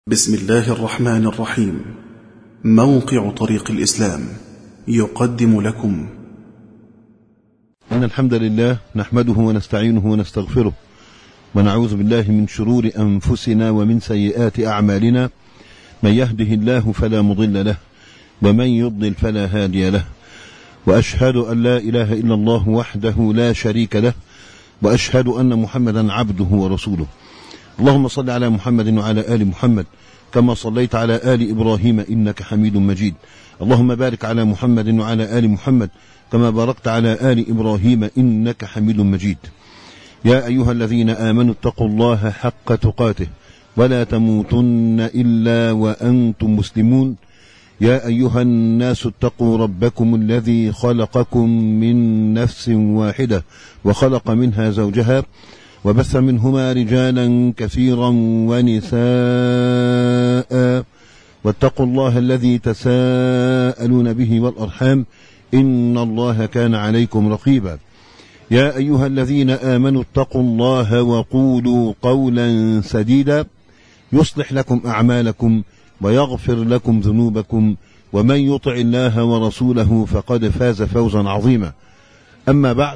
بسم الله الرحمن الرحيم. موقع طريق الإسلام يقدم لكم إن الحمد لله نحمده ونستعينه ونستغفره ونعوذ بالله من شرور أنفسنا ومن سيئات أعمالنا. من يهده الله فلا مضل له ومن يضلل فلا هادي له، وأشهد أن لا إله إلا الله وحده لا شريك له، وأشهد أن محمدا عبده ورسوله. اللهم صل على محمد وعلى آل محمد كما صليت على آل إبراهيم إنك حميد مجيد. اللهم بارك على محمد وعلى آل محمد كما باركت على آل إبراهيم إنك حميد مجيد. يا أيها الذين آمنوا اتقوا الله حق تقاته ولا تموتن إلا وأنتم مسلمون. يا أيها الناس اتقوا ربكم الذي خلقكم من نفس واحدة وخلق منها زوجها وبث منهما رجالا كثيرا ونساء، واتقوا الله الذي تساءلون به والأرحام إن الله كان عليكم رقيبا. يا أيها الذين آمنوا اتقوا الله وقولوا قولا سديدا يصلح لكم أعمالكم ويغفر لكم ذنوبكم، ومن يطع الله ورسوله فقد فاز فوزا عظيما. أما بعد،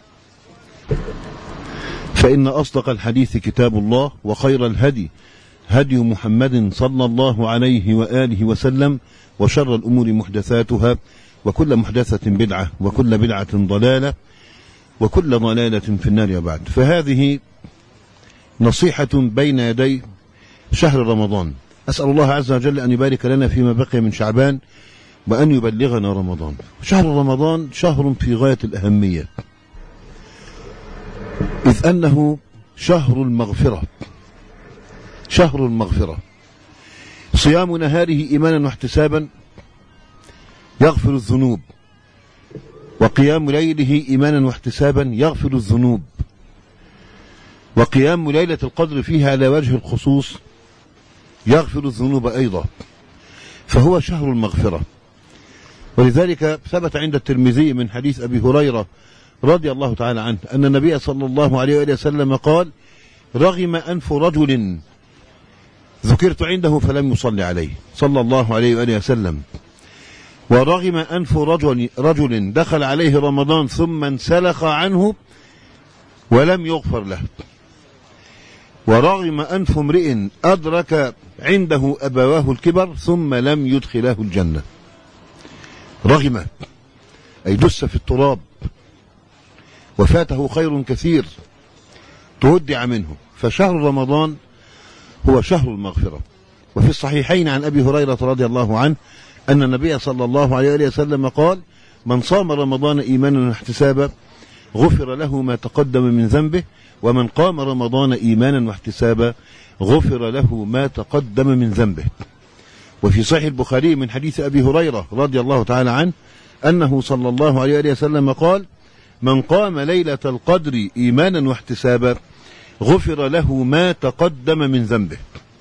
فإن أصدق الحديث كتاب الله، وخير الهدي هدي محمد صلى الله عليه وآله وسلم، وشر الأمور محدثاتها، وكل محدثة بدعة، وكل بدعة ضلالة، وكل ضلالة في النار. وبعد، فهذه نصيحة بين يدي شهر رمضان. أسأل الله عز وجل أن يبارك لنا فيما بقي من شعبان وأن يبلغنا رمضان. شهر رمضان شهر في غاية الأهمية، إذ أنه شهر المغفرة. شهر المغفرة، صيام نهاره إيمانا واحتسابا يغفر الذنوب، وقيام ليله إيمانا واحتسابا يغفر الذنوب، وقيام ليلة القدر فيها على وجه الخصوص يغفر الذنوب أيضا. فهو شهر المغفرة. ولذلك ثبت عند الترمذي من حديث أبي هريرة رضي الله تعالى عنه أن النبي صلى الله عليه وآله وسلم قال: رغم أنف رجل ذكرت عنده فلم يصلي عليه، صلى الله عليه وآله وسلم. ورغم أنف رجل دخل عليه رمضان ثم انسلخ عنه ولم يغفر له. ورغم أنف امرئ أدرك عنده أبواه الكبر ثم لم يدخله الجنة. رغم أي دس في التراب وفاته خير كثير تودع منه. فشهر رمضان هو شهر المغفرة. وفي الصحيحين عن أبي هريرة رضي الله عنه أن النبي صلى الله عليه وسلم قال: من صام رمضان إيمانا واحتسابا غفر له ما تقدم من ذنبه، ومن قام رمضان إيمانا واحتسابا غفر له ما تقدم من ذنبه. وفي صحيح البخاري من حديث أبي هريرة رضي الله تعالى عنه أنه صلى الله عليه وسلم قال: من قام ليلة القدر إيمانا واحتسابا غفر له ما تقدم من ذنبه.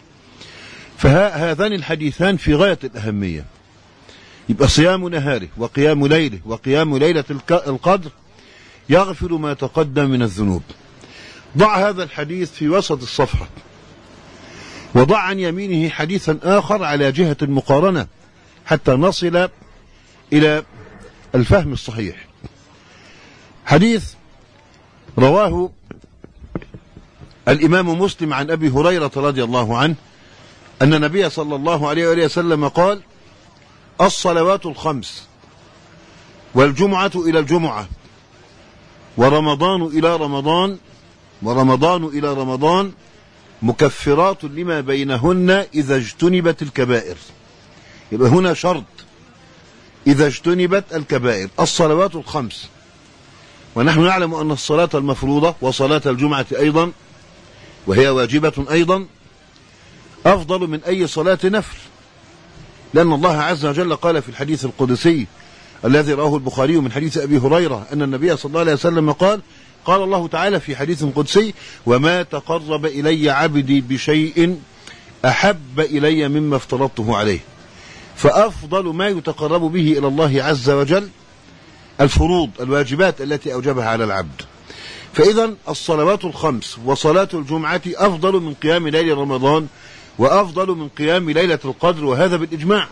فهذان الحديثان في غاية الأهمية. يبقى صيام نهاره وقيام ليله وقيام ليلة القدر يغفر ما تقدم من الذنوب. ضع هذا الحديث في وسط الصفحة، وضع عن يمينه حديثا آخر على جهة المقارنة حتى نصل إلى الفهم الصحيح. حديث رواه الإمام مسلم عن أبي هريرة رضي الله عنه أن النبي صلى الله عليه وسلم قال: الصلوات الخمس والجمعة إلى الجمعة ورمضان إلى رمضان مكفرات لما بينهن إذا اجتنبت الكبائر. يبقى هنا شرط: إذا اجتنبت الكبائر. الصلوات الخمس، ونحن نعلم أن الصلاة المفروضة وصلاة الجمعة أيضا وهي واجبة أيضا أفضل من أي صلاة نفل، لأن الله عز وجل قال في الحديث القدسي الذي رواه البخاري من حديث أبي هريرة أن النبي صلى الله عليه وسلم قال الله تعالى في حديث قدسي: وما تقرب إلي عبدي بشيء أحب إلي مما افترضته عليه. فأفضل ما يتقرب به إلى الله عز وجل الفروض الواجبات التي أوجبها على العبد. فإذا الصلوات الخمس وصلاة الجمعة أفضل من قيام ليل رمضان وأفضل من قيام ليلة القدر، وهذا بالإجماع.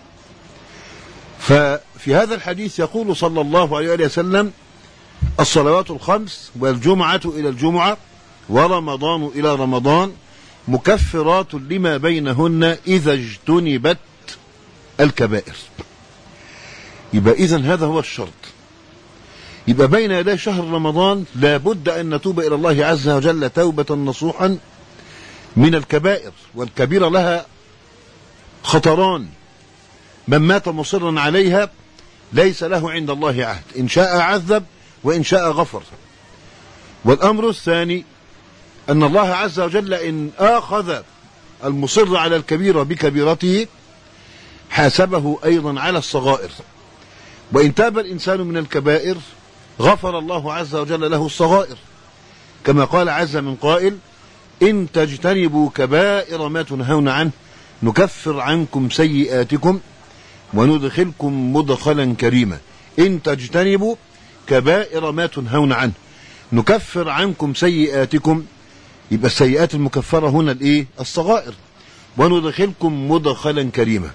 ففي هذا الحديث يقول صلى الله عليه وسلم: الصلوات الخمس والجمعة إلى الجمعة ورمضان إلى رمضان مكفرات لما بينهن إذا اجتنبت الكبائر. يبقى إذن هذا هو الشرط. يبقى بين يدي شهر رمضان لابد أن نتوب إلى الله عز وجل توبة نصوحا من الكبائر، والكبيرة لها خطران. من مات مصرا عليها ليس له عند الله عهد، إن شاء عذب وإن شاء غفر. والأمر الثاني أن الله عز وجل إن آخذ المصر على الكبيرة بكبيرته حاسبه أيضا على الصغائر، وإن تاب الإنسان من الكبائر غفر الله عز وجل له الصغائر، كما قال عز من قائل: إن تجتنبوا كبائر ما تنهون عنه نكفر عنكم سيئاتكم وندخلكم مدخلا كريما. إن تجتنبوا كبائر ما تنهون عنه نكفر عنكم سيئاتكم، يبقى السيئات المكفرة هنا الإيه؟ الصغائر. وندخلكم مدخلا كريما.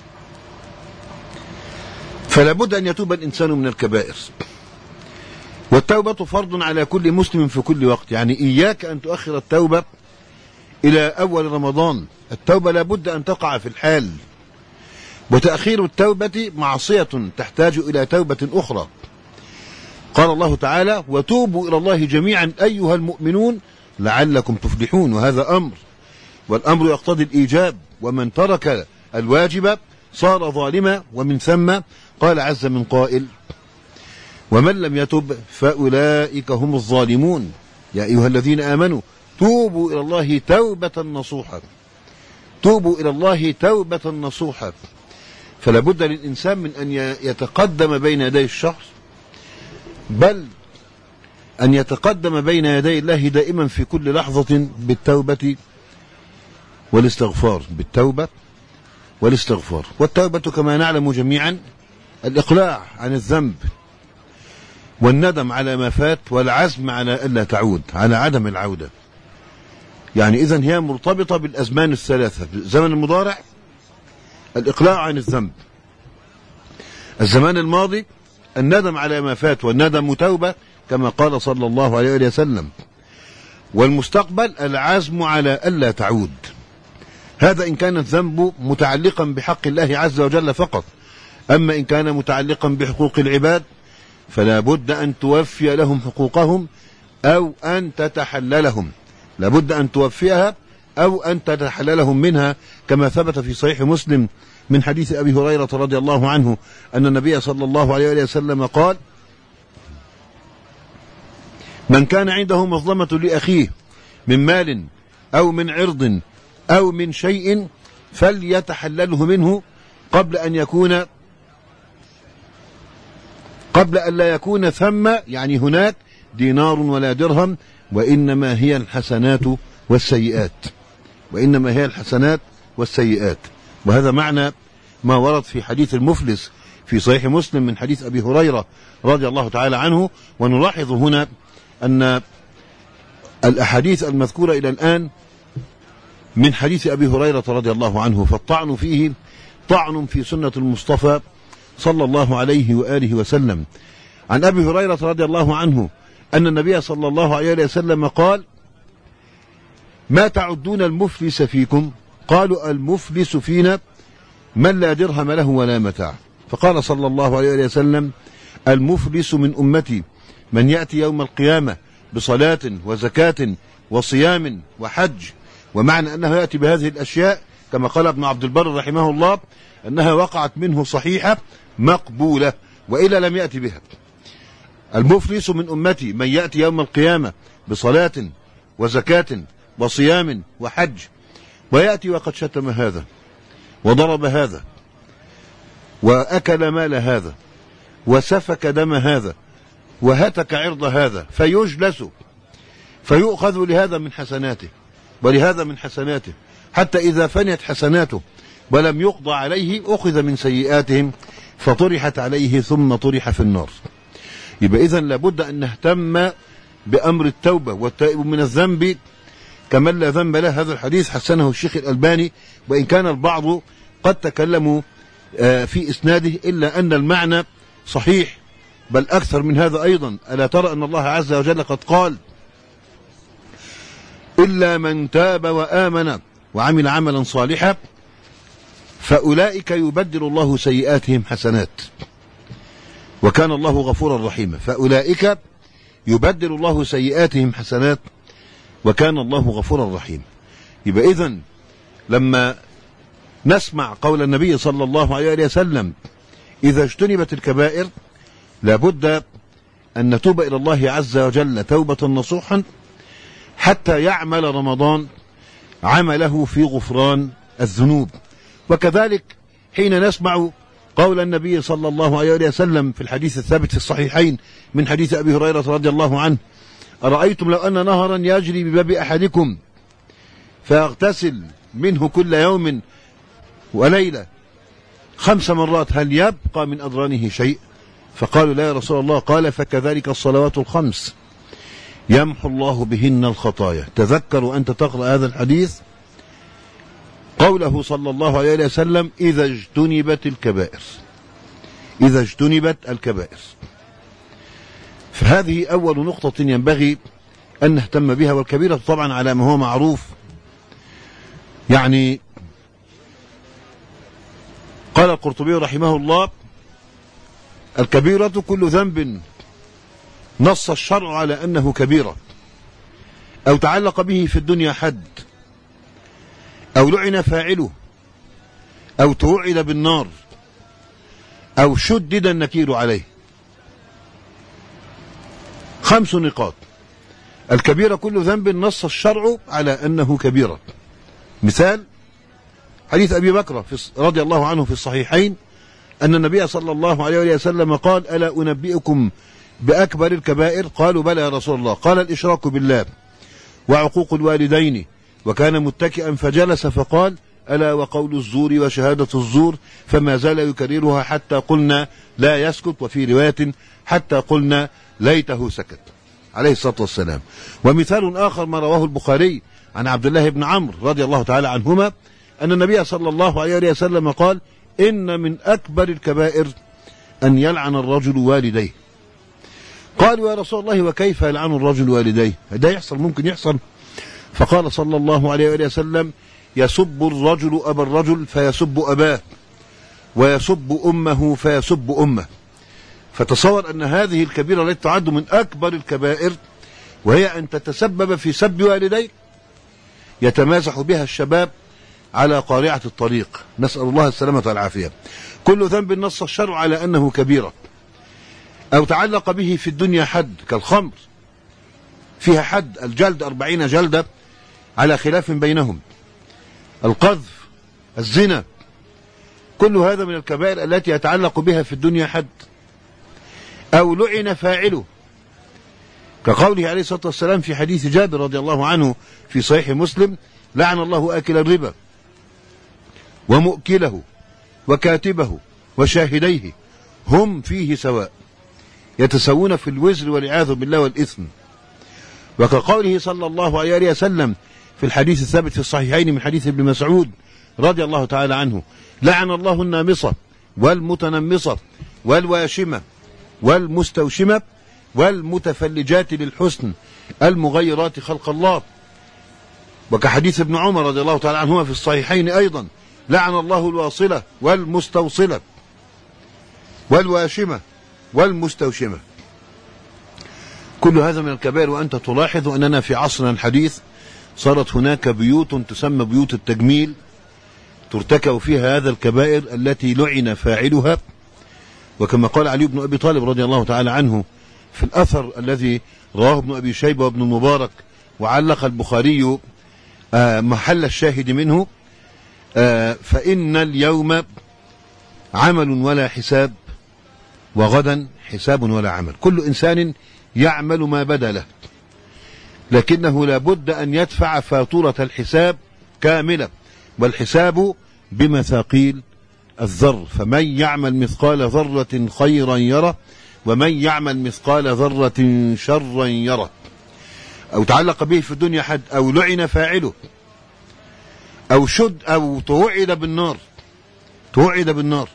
فلا بد أن يتوب الإنسان من الكبائر، والتوبة فرض على كل مسلم في كل وقت. يعني إياك أن تؤخر التوبة إلى أول رمضان، التوبة لا بد أن تقع في الحال، وتأخير التوبة معصية تحتاج إلى توبة أخرى. قال الله تعالى: وتوبوا إلى الله جميعا أيها المؤمنون لعلكم تفلحون، وهذا أمر، والأمر يقتضي الإيجاب، ومن ترك الواجب صار ظالما. ومن ثم قال عز من قائل: ومن لم يتب فأولئك هم الظالمون يا أيها الذين آمنوا توبوا إلى الله توبة نصوحا. توبوا إلى الله توبة نصوحا. فلا بد للإنسان من أن يتقدم بين يدي الشهر، بل أن يتقدم بين يدي الله دائما في كل لحظة بالتوبة والاستغفار، بالتوبة والاستغفار. والتوبة كما نعلم جميعا الإقلاع عن الذنب، والندم على ما فات، والعزم على ألا تعود، على عدم العودة. يعني إذن هي مرتبطة بالأزمان الثلاثة: الزمن المضارع الإقلاع عن الذنب، الزمان الماضي الندم على ما فات والندم توبة كما قال صلى الله عليه وسلم، والمستقبل العزم على ألا تعود. هذا إن كان الذنب متعلقا بحق الله عز وجل فقط. أما إن كان متعلقا بحقوق العباد فلا بد أن توفي لهم حقوقهم أو أن تتحللهم، لا بد أن توفيها أو أن تتحللهم منها، كما ثبت في صحيح مسلم من حديث أبي هريرة رضي الله عنه أن النبي صلى الله عليه وسلم قال: من كان عنده مظلمة لأخيه من مال أو من عرض أو من شيء فليتحلله منه قبل أن لا يكون ثم، يعني هناك، دينار ولا درهم، وإنما هي الحسنات والسيئات، وإنما هي الحسنات والسيئات. وهذا معنى ما ورد في حديث المفلس في صحيح مسلم من حديث أبي هريرة رضي الله تعالى عنه. ونلاحظ هنا أن الأحاديث المذكورة إلى الآن من حديث أبي هريرة رضي الله عنه، فالطعن فيه طعن في سنة المصطفى صلى الله عليه وآله وسلم. عن أبي هريرة رضي الله عنه أن النبي صلى الله عليه وسلم قال: ما تعدون المفلس فيكم؟ قالوا: المفلس فينا من لا درهم له ولا متاع. فقال صلى الله عليه وسلم: المفلس من أمتي من يأتي يوم القيامة بصلاة وزكاة وصيام وحج. ومعنى أنه يأتي بهذه الأشياء كما قال ابن عبد البر رحمه الله أنها وقعت منه صحيحة مقبولة، وإلا لم يأتي بها. المفلس من أمتي من يأتي يوم القيامة بصلاة وزكاة وصيام وحج، ويأتي وقد شتم هذا وضرب هذا وأكل مال هذا وسفك دم هذا وهتك عرض هذا، فيجلس فيؤخذ لهذا من حسناته ولهذا من حسناته، حتى إذا فنيت حسناته ولم يقضى عليه أخذ من سيئاتهم فطرحت عليه ثم طرح في النار. يبقى إذن لابد أن نهتم بأمر التوبة، والتائب من الذنب كمن لا ذنب له. هذا الحديث حسنه الشيخ الألباني، وإن كان البعض قد تكلموا في إسناده، إلا أن المعنى صحيح، بل أكثر من هذا أيضا. ألا ترى أن الله عز وجل قد قال: إلا من تاب وآمن وعمل عملا صالحا فأولئك يبدل الله سيئاتهم حسنات وكان الله غفورا رحيما. فأولئك يبدل الله سيئاتهم حسنات وكان الله غفورا رحيما. يبقى إذن لما نسمع قول النبي صلى الله عليه وسلم: إذا اجتنبت الكبائر، لابد أن نتوب إلى الله عز وجل توبة نصوحا حتى يعمل رمضان عمله في غفران الذنوب. وكذلك حين نسمع قول النبي صلى الله عليه وسلم في الحديث الثابت في الصحيحين من حديث أبي هريرة رضي الله عنه: أرأيتم لو أن نهرا يجري بباب أحدكم فيغتسل منه كل يوم وليلة 5 مرات هل يبقى من أدرانه شيء؟ فقالوا: لا يا رسول الله. قال: فكذلك الصلوات الخمس يمحو الله بهن الخطايا. تذكروا أنت تقرأ هذا الحديث قوله صلى الله عليه وسلم: إذا اجتنبت الكبائر. إذا اجتنبت الكبائر. فهذه أول نقطة ينبغي أن نهتم بها. والكبيرة طبعا على ما هو معروف، يعني قال القرطبي رحمه الله: الكبيرة كل ذنب نص الشرع على أنه كبيرة، أو تعلق به في الدنيا حد، أو لعن فاعله، أو توعد بالنار، أو شدد النكير عليه. 5 نقاط. الكبيرة كل ذنب نص الشرع على أنه كبيرة. مثال حديث أبي بكر رضي الله عنه في الصحيحين أن النبي صلى الله عليه وسلم قال: ألا أنبئكم بأكبر الكبائر؟ قالوا: بلى يا رسول الله. قال: الإشراك بالله وعقوق الوالدين. وكان متكئا فجلس فقال: ألا وقول الزور وشهادة الزور. فما زال يكررها حتى قلنا لا يسكت، وفي رواية حتى قلنا ليته سكت، عليه الصلاة والسلام. ومثال آخر ما رواه البخاري عن عبد الله بن عمرو رضي الله تعالى عنهما أن النبي صلى الله عليه وسلم قال: إن من أكبر الكبائر أن يلعن الرجل والديه. قالوا: يا رسول الله وكيف يلعن الرجل والديه؟ ده يحصل، ممكن يحصل. فقال صلى الله عليه وسلم: يسب الرجل أبا الرجل فيسب أباه، ويسب أمه فيسب أمه. فتصور أن هذه الكبيرة التي تعد من أكبر الكبائر، وهي أن تتسبب في سب والديك، يتمازح بها الشباب على قارعة الطريق، نسأل الله السلامة والعافية. كل ذنب نص الشرع على أنه كبيرة، أو تعلق به في الدنيا حد، كالخمر فيها حد الجلد 40 جلدة على خلاف بينهم، القذف، الزنا، كل هذا من الكبائر التي يتعلق بها في الدنيا حد. أو لعن فاعله، كقوله عليه الصلاة والسلام في حديث جابر رضي الله عنه في صحيح مسلم: لعن الله آكل الربا ومؤكله وكاتبه وشاهديه هم فيه سواء، يتساوون في الوزر والعياذ بالله والإثم. وكقوله صلى الله عليه وسلم في الحديث الثابت في الصحيحين من حديث ابن مسعود رضي الله تعالى عنه: لعن الله النامصة والمتنمصة والواشمة والمستوشمة والمتفلجات للحسن المغيرات خلق الله. وكحديث ابن عمر رضي الله تعالى عنهما في الصحيحين أيضا: لعن الله الواصلة والمستوصلة والواشمة والمستوشمة. كل هذا من الكبائر. وأنت تلاحظ أننا في عصرنا الحديث صارت هناك بيوت تسمى بيوت التجميل ترتكب فيها هذا الكبائر التي لعن فاعلها. وكما قال علي بن أبي طالب رضي الله تعالى عنه في الأثر الذي رواه ابن أبي شيبة وابن المبارك وعلق البخاري محل الشاهد منه: فإن اليوم عمل ولا حساب، وغدا حساب ولا عمل. كل إنسان يعمل ما بدا له، لكنه لا بد أن يدفع فاتورة الحساب كاملة، والحساب بمثاقيل الذر. فمن يعمل مثقال ذرة خيرا يره، ومن يعمل مثقال ذرة شرا يره. أو تعلق به في الدنيا حد، أو لعن فاعله، أو شد، أو توعد بالنار.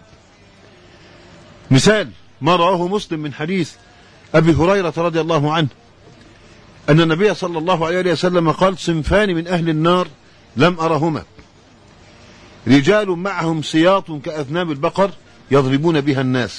مثال ما رواه مسلم من حديث أبي هريرة رضي الله عنه أن النبي صلى الله عليه وسلم قال: صنفان من أهل النار لم أرهما، رجال معهم سياط كأذناب البقر يضربون بها الناس.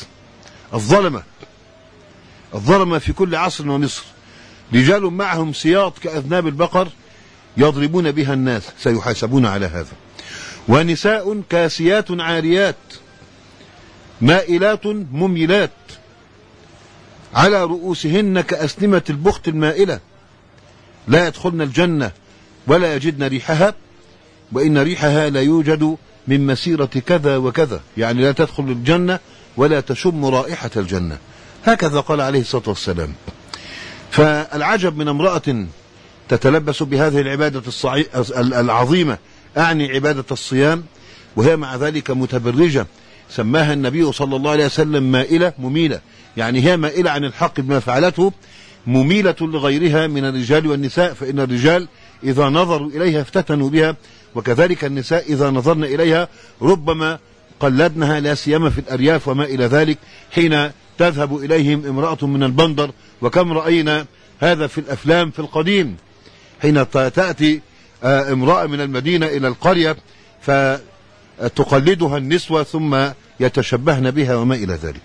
الظلمة في كل عصر ومصر، رجال معهم سياط كأذناب البقر يضربون بها الناس، سيحاسبون على هذا. ونساء كاسيات عاريات مائلات مميلات على رؤوسهن كأسنمة البخت المائلة، لا يدخلن الجنة ولا يجدن ريحها، وإن ريحها لا يوجد من مسيرة كذا وكذا، يعني لا تدخل الجنة ولا تشم رائحة الجنة. هكذا قال عليه الصلاة والسلام. فالعجب من امرأة تتلبس بهذه العبادة العظيمة، أعني عبادة الصيام، وهي مع ذلك متبرجة، سماها النبي صلى الله عليه وسلم مائلة مميلة، يعني هي مائلة عن الحق بما فعلته، مميلة لغيرها من الرجال والنساء، فإن الرجال إذا نظروا إليها افتتنوا بها، وكذلك النساء إذا نظرن إليها ربما قلدنها، لا سيما في الأرياف وما إلى ذلك، حين تذهب إليهم امرأة من البندر، وكم رأينا هذا في الأفلام في القديم، حين تأتي امرأة من المدينة إلى القرية فتقلدها النسوة ثم يتشبهن بها وما إلى ذلك.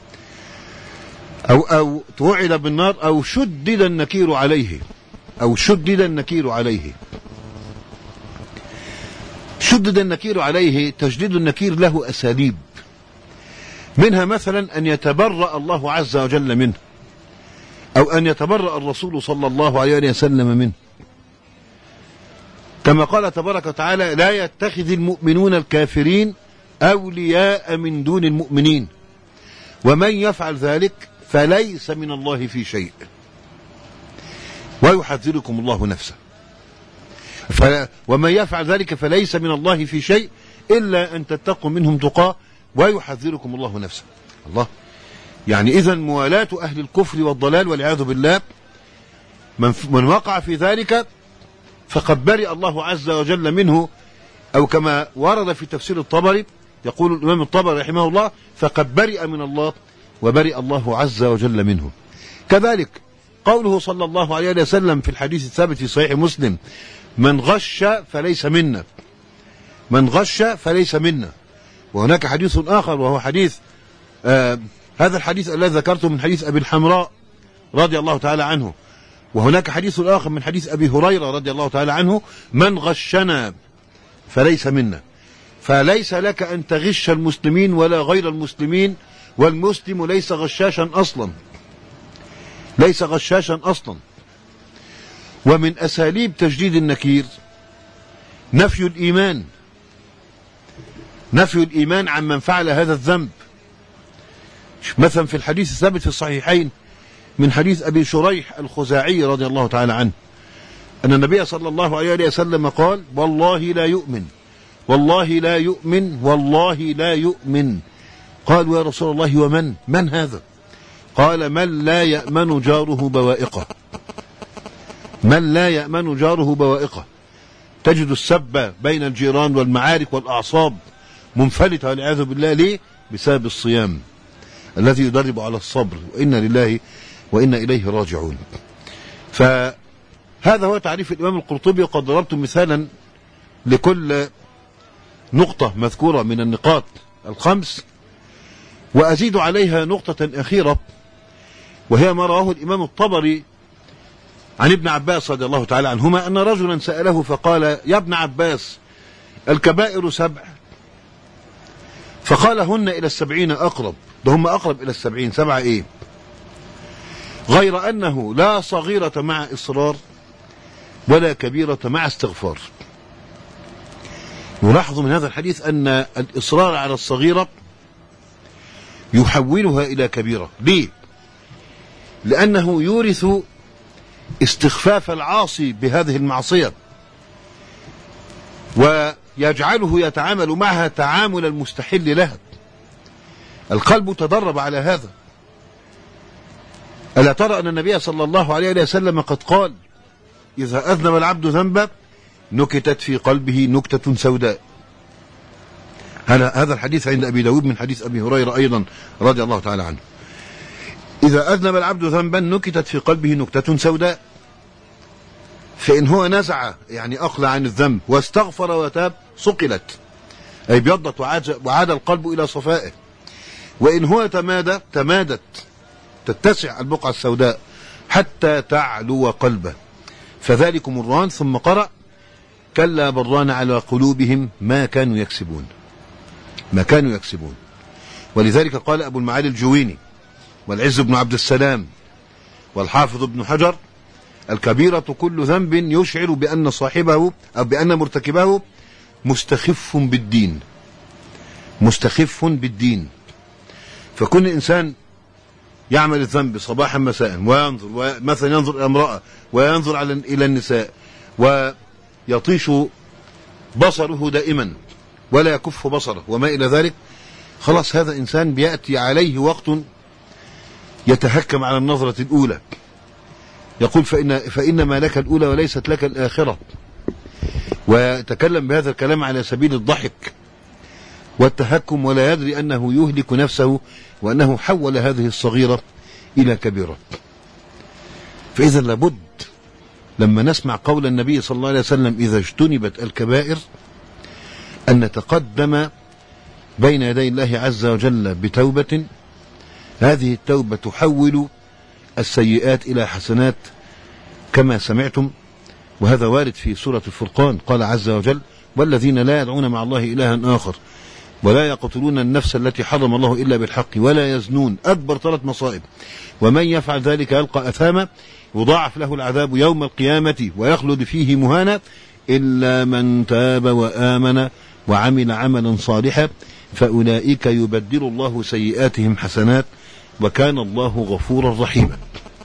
أو توعد بالنار، أو شدد النكير عليه. شدد النكير عليه، تشديد النكير له أساليب، منها مثلا أن يتبرأ الله عز وجل منه، أو أن يتبرأ الرسول صلى الله عليه وسلم منه، كما قال تبارك وتعالى: لا يتخذ المؤمنون الكافرين أولياء من دون المؤمنين، ومن يفعل ذلك فليس من الله في شيء، ويحذركم الله نفسه. ومن يفعل ذلك فليس من الله في شيء إلا أن تتقوا منهم تقاه ويحذركم الله نفسه. الله، يعني إذن موالاة أهل الكفر والضلال والعياذ بالله، من وقع في ذلك فقد برئ الله عز وجل منه، أو كما ورد في تفسير الطبري، يقول الإمام الطبري رحمه الله: فقد برئ من الله وبرئ الله عز وجل منه. كذلك قوله صلى الله عليه وسلم في الحديث الثابت في صحيح مسلم: من غش فليس منا. وهناك حديث آخر وهو حديث هذا الحديث الذي ذكرته من حديث أبي الحمراء رضي الله تعالى عنه، وهناك حديث آخر من حديث أبي هريرة رضي الله تعالى عنه: من غشنا فليس منا. فليس لك أن تغش المسلمين ولا غير المسلمين، والمسلم ليس غشاشا أصلا. ومن أساليب تجديد النكير نفي الإيمان عن من فعل هذا الذنب. مثلا في الحديث الثابت في الصحيحين من حديث أبي شريح الخزاعي رضي الله تعالى عنه أن النبي صلى الله عليه وسلم قال: والله لا يؤمن. قالوا: يا رسول الله ومن هذا؟ قال: من لا يأمن جاره بوائقه. تجد السب بين الجيران والمعارك والأعصاب منفلتة والعياذ بالله. ليه؟ بسبب الصيام الذي يدرب على الصبر، وإنا لله وإنا إليه راجعون. فهذا هو تعريف الإمام القرطبي، وقد ضربت مثالا لكل نقطة مذكورة من النقاط الخمس، وأزيد عليها نقطة أخيرة، وهي ما رواه الإمام الطبري عن ابن عباس رضي الله تعالى عنهما أن رجلا سأله فقال: يا ابن عباس، الكبائر 7؟ فقال: هن إلى 70 أقرب. ده هم أقرب إلى 70. 7 إيه؟ غير أنه لا صغيرة مع إصرار ولا كبيرة مع استغفار. نلاحظ من هذا الحديث أن الإصرار على الصغيرة يحولها إلى كبيرة. ليه؟ لأنه يورث استخفاف العاصي بهذه المعصية، ويجعله يتعامل معها تعامل المستحل لها. القلب تدرب على هذا. ألا ترى أن النبي صلى الله عليه وسلم قد قال إذا أذنب العبد ذنبا نكتت في قلبه نكتة سوداء. هذا الحديث عند أبي داود من حديث أبي هريرة أيضا رضي الله تعالى عنه. إذا أذنب العبد ذنبا نكتت في قلبه نكتة سوداء، فإن هو نزع يعني أقلع عن الذنب واستغفر وتاب صقلت، أي ابيضت وعاد القلب إلى صفائه. وإن هو تمادت تتسع البقعة السوداء حتى تعلو قلبه، فذلكم الران. ثم قرأ كلا بران على قلوبهم ما كانوا يكسبون، ما كانوا يكسبون. ولذلك قال أبو المعالي الجويني والعز بن عبد السلام والحافظ ابن حجر: الكبيرة كل ذنب يشعر بأن صاحبه أو بأن مرتكبه مستخف بالدين، مستخف بالدين. فكل إنسان يعمل الذنب صباحا مساء وينظر، مثلا ينظر إلى امرأة وينظر إلى النساء ويطيش بصره دائما ولا يكف بصره وما إلى ذلك، خلاص هذا إنسان بيأتي عليه وقت يتهكم على النظرة الأولى، يقول فإنما لك الأولى وليست لك الآخرة، ويتكلم بهذا الكلام على سبيل الضحك والتهكم، ولا يدري أنه يهلك نفسه وأنه حول هذه الصغيرة إلى كبيرة. فإذا لابد لما نسمع قول النبي صلى الله عليه وسلم إذا اجتنبت الكبائر أن نتقدم بين يدي الله عز وجل بتوبة. هذه التوبة تحول السيئات إلى حسنات كما سمعتم، وهذا وارد في سورة الفرقان. قال عز وجل: والذين لا يدعون مع الله إلها آخر ولا يقتلون النفس التي حرم الله إلا بالحق ولا يزنون. أكبر 3 مصائب. ومن يفعل ذلك يلقى أثاما يضاعف له العذاب يوم القيامة ويخلد فيه مهانا إلا من تاب وآمن وعمل عملا صالحا فأولئك يبدل الله سيئاتهم حسنات وكان الله غفورا رحيما.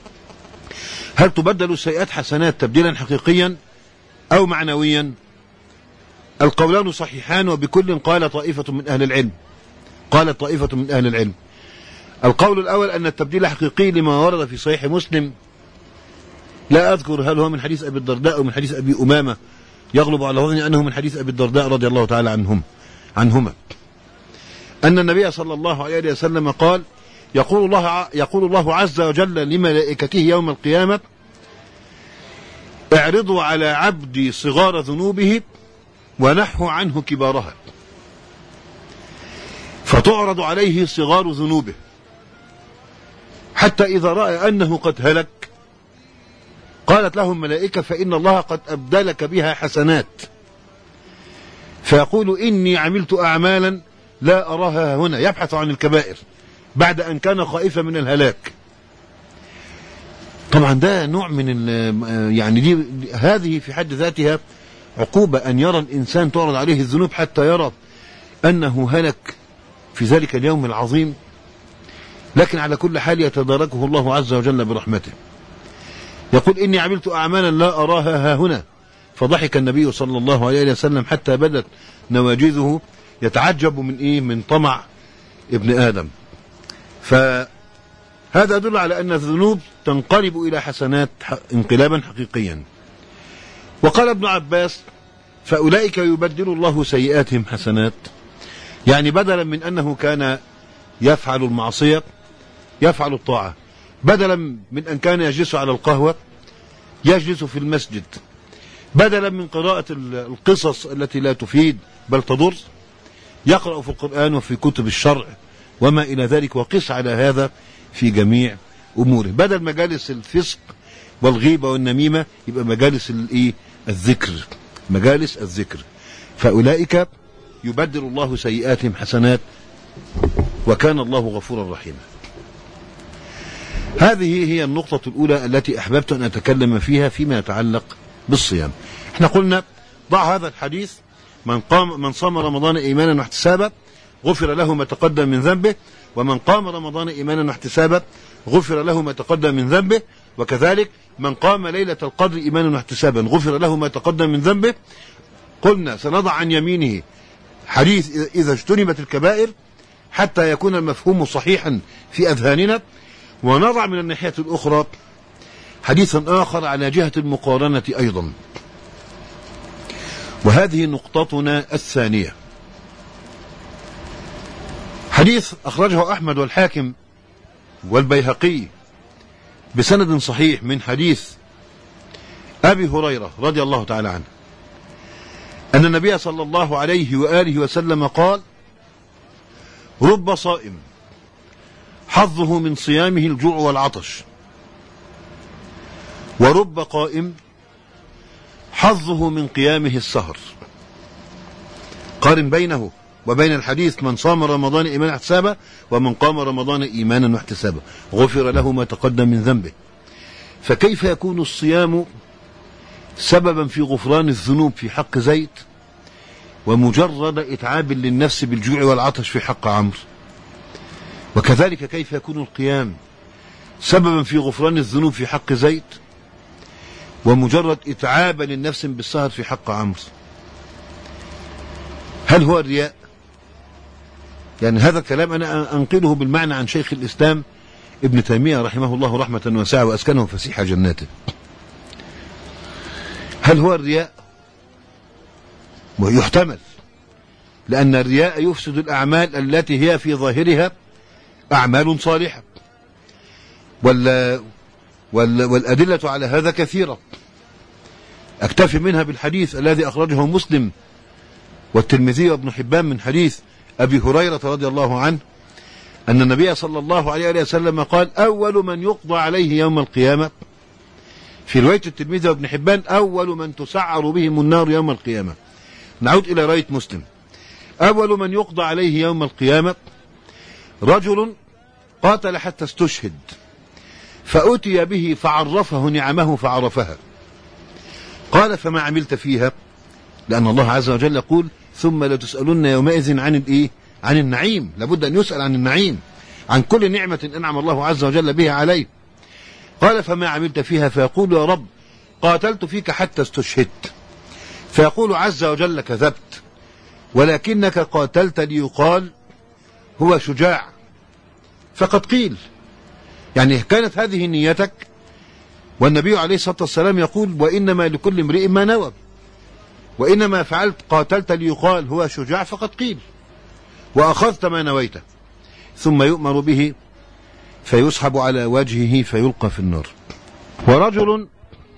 هل تبدل السيئات حسنات تبديلا حقيقيا أو معنويا؟ القولان صحيحان، وبكل قال طائفة من أهل العلم. قالت طائفة من أهل العلم: القول الأول أن التبديل حقيقي لما ورد في صحيح مسلم، لا أذكر هل هو من حديث أبي الدرداء أو من حديث أبي أمامة، يغلب على ظني أنه من حديث أبي الدرداء رضي الله تعالى عنهما، أن النبي صلى الله عليه وسلم قال: يقول الله عز وجل لملائكته يوم القيامة: اعرضوا على عبدي صغار ذنوبه ونحوا عنه كبارها. فتعرض عليه صغار ذنوبه حتى إذا رأى أنه قد هلك قالت له الملائكة: فإن الله قد أبدلك بها حسنات. فيقول: إني عملت أعمالا لا أراها هنا، يبحث عن الكبائر بعد أن كان خائفا من الهلاك. طبعا ده نوع من يعني هذه في حد ذاتها عقوبة، أن يرى الإنسان تعرض عليه الذنوب حتى يرى أنه هلك في ذلك اليوم العظيم. لكن على كل حال يتداركه الله عز وجل برحمته. يقول: إني عملت أعمالا لا أراها ها هنا. فضحك النبي صلى الله عليه وسلم حتى بدت نواجذه يتعجب من طمع ابن آدم. فهذا يدل على أن الذنوب تنقلب إلى حسنات انقلابا حقيقيا. وقال ابن عباس: فأولئك يبدل الله سيئاتهم حسنات، يعني بدلا من أنه كان يفعل المعصية يفعل الطاعة، بدلا من أن كان يجلس على القهوة يجلس في المسجد، بدلا من قراءة القصص التي لا تفيد بل تضر يقرأ في القرآن وفي كتب الشرع وما إلى ذلك. وقس على هذا في جميع أموره، بدل مجالس الفسق والغيبة والنميمة يبقى مجالس الذكر، مجالس الذكر. فأولئك يبدل الله سيئاتهم حسنات وكان الله غفورا رحيما. هذه هي النقطة الأولى التي أحببت أن أتكلم فيها فيما يتعلق بالصيام. احنا قلنا ضع هذا الحديث: من صام رمضان إيمانا واحتسابا غفر له ما تقدم من ذنبه، ومن قام رمضان إيمانا واحتسابا غفر له ما تقدم من ذنبه، وكذلك من قام ليلة القدر إيمانا واحتسابا غفر له ما تقدم من ذنبه. قلنا سنضع عن يمينه حديث إذا اجتنبت الكبائر حتى يكون المفهوم صحيحا في أذهاننا، ونضع من الناحية الأخرى حديثا آخر على جهة المقارنة أيضا، وهذه نقطتنا الثانية. حديث أخرجه أحمد والحاكم والبيهقي بسند صحيح من حديث أبي هريرة رضي الله تعالى عنه أن النبي صلى الله عليه وآله وسلم قال: رب صائم حظه من صيامه الجوع والعطش، ورب قائم حظه من قيامه السهر. قارن بينه وبين الحديث: من صام رمضان إيمانا واحتسابا، ومن قام رمضان إيمانا واحتسابا غفر له ما تقدم من ذنبه. فكيف يكون الصيام سببا في غفران الذنوب في حق زيد، ومجرد إتعاب للنفس بالجوع والعطش في حق عمرو؟ وكذلك كيف يكون القيام سببا في غفران الذنوب في حق زيد، ومجرد إتعاب للنفس بالسهر في حق عمرو؟ هل هو الرياء؟ يعني هذا الكلام أنا أنقله بالمعنى عن شيخ الإسلام ابن تيمية رحمه الله رحمة واسعة وأسكنه فسيح جناته. هل هو الرياء؟ ويحتمل، لأن الرياء يفسد الأعمال التي هي في ظاهرها أعمال صالحة، والأدلة على هذا كثيرة. أكتفي منها بالحديث الذي أخرجه مسلم والترمذي وابن حبان من حديث أبي هريرة رضي الله عنه أن النبي صلى الله عليه وسلم قال: أول من يقضى عليه يوم القيامة، في رواية الترمذي وابن حبان: أول من تسعر بهم النار يوم القيامة. نعود إلى رواية مسلم: أول من يقضى عليه يوم القيامة رجل قاتل حتى استشهد، فأتي به فعرفه نعمه فعرفها. قال: فما عملت فيها؟ لأن الله عز وجل يقول: ثم لتسألن يومئذ عن النعيم. لابد أن يسأل عن النعيم، عن كل نعمة أنعم الله عز وجل بها عليه. قال: فما عملت فيها؟ فيقول: يا رب قاتلت فيك حتى استشهدت. فيقول عز وجل: كذبت، ولكنك قاتلت ليقال هو شجاع، فقد قيل. يعني كانت هذه نيتك، والنبي عليه الصلاة والسلام يقول: وإنما لكل امرئ ما نوى، وإنما فعلت قاتلت ليقال هو شجاع فقد قيل، وأخذت ما نويته. ثم يؤمر به فيسحب على وجهه فيلقى في النار. ورجل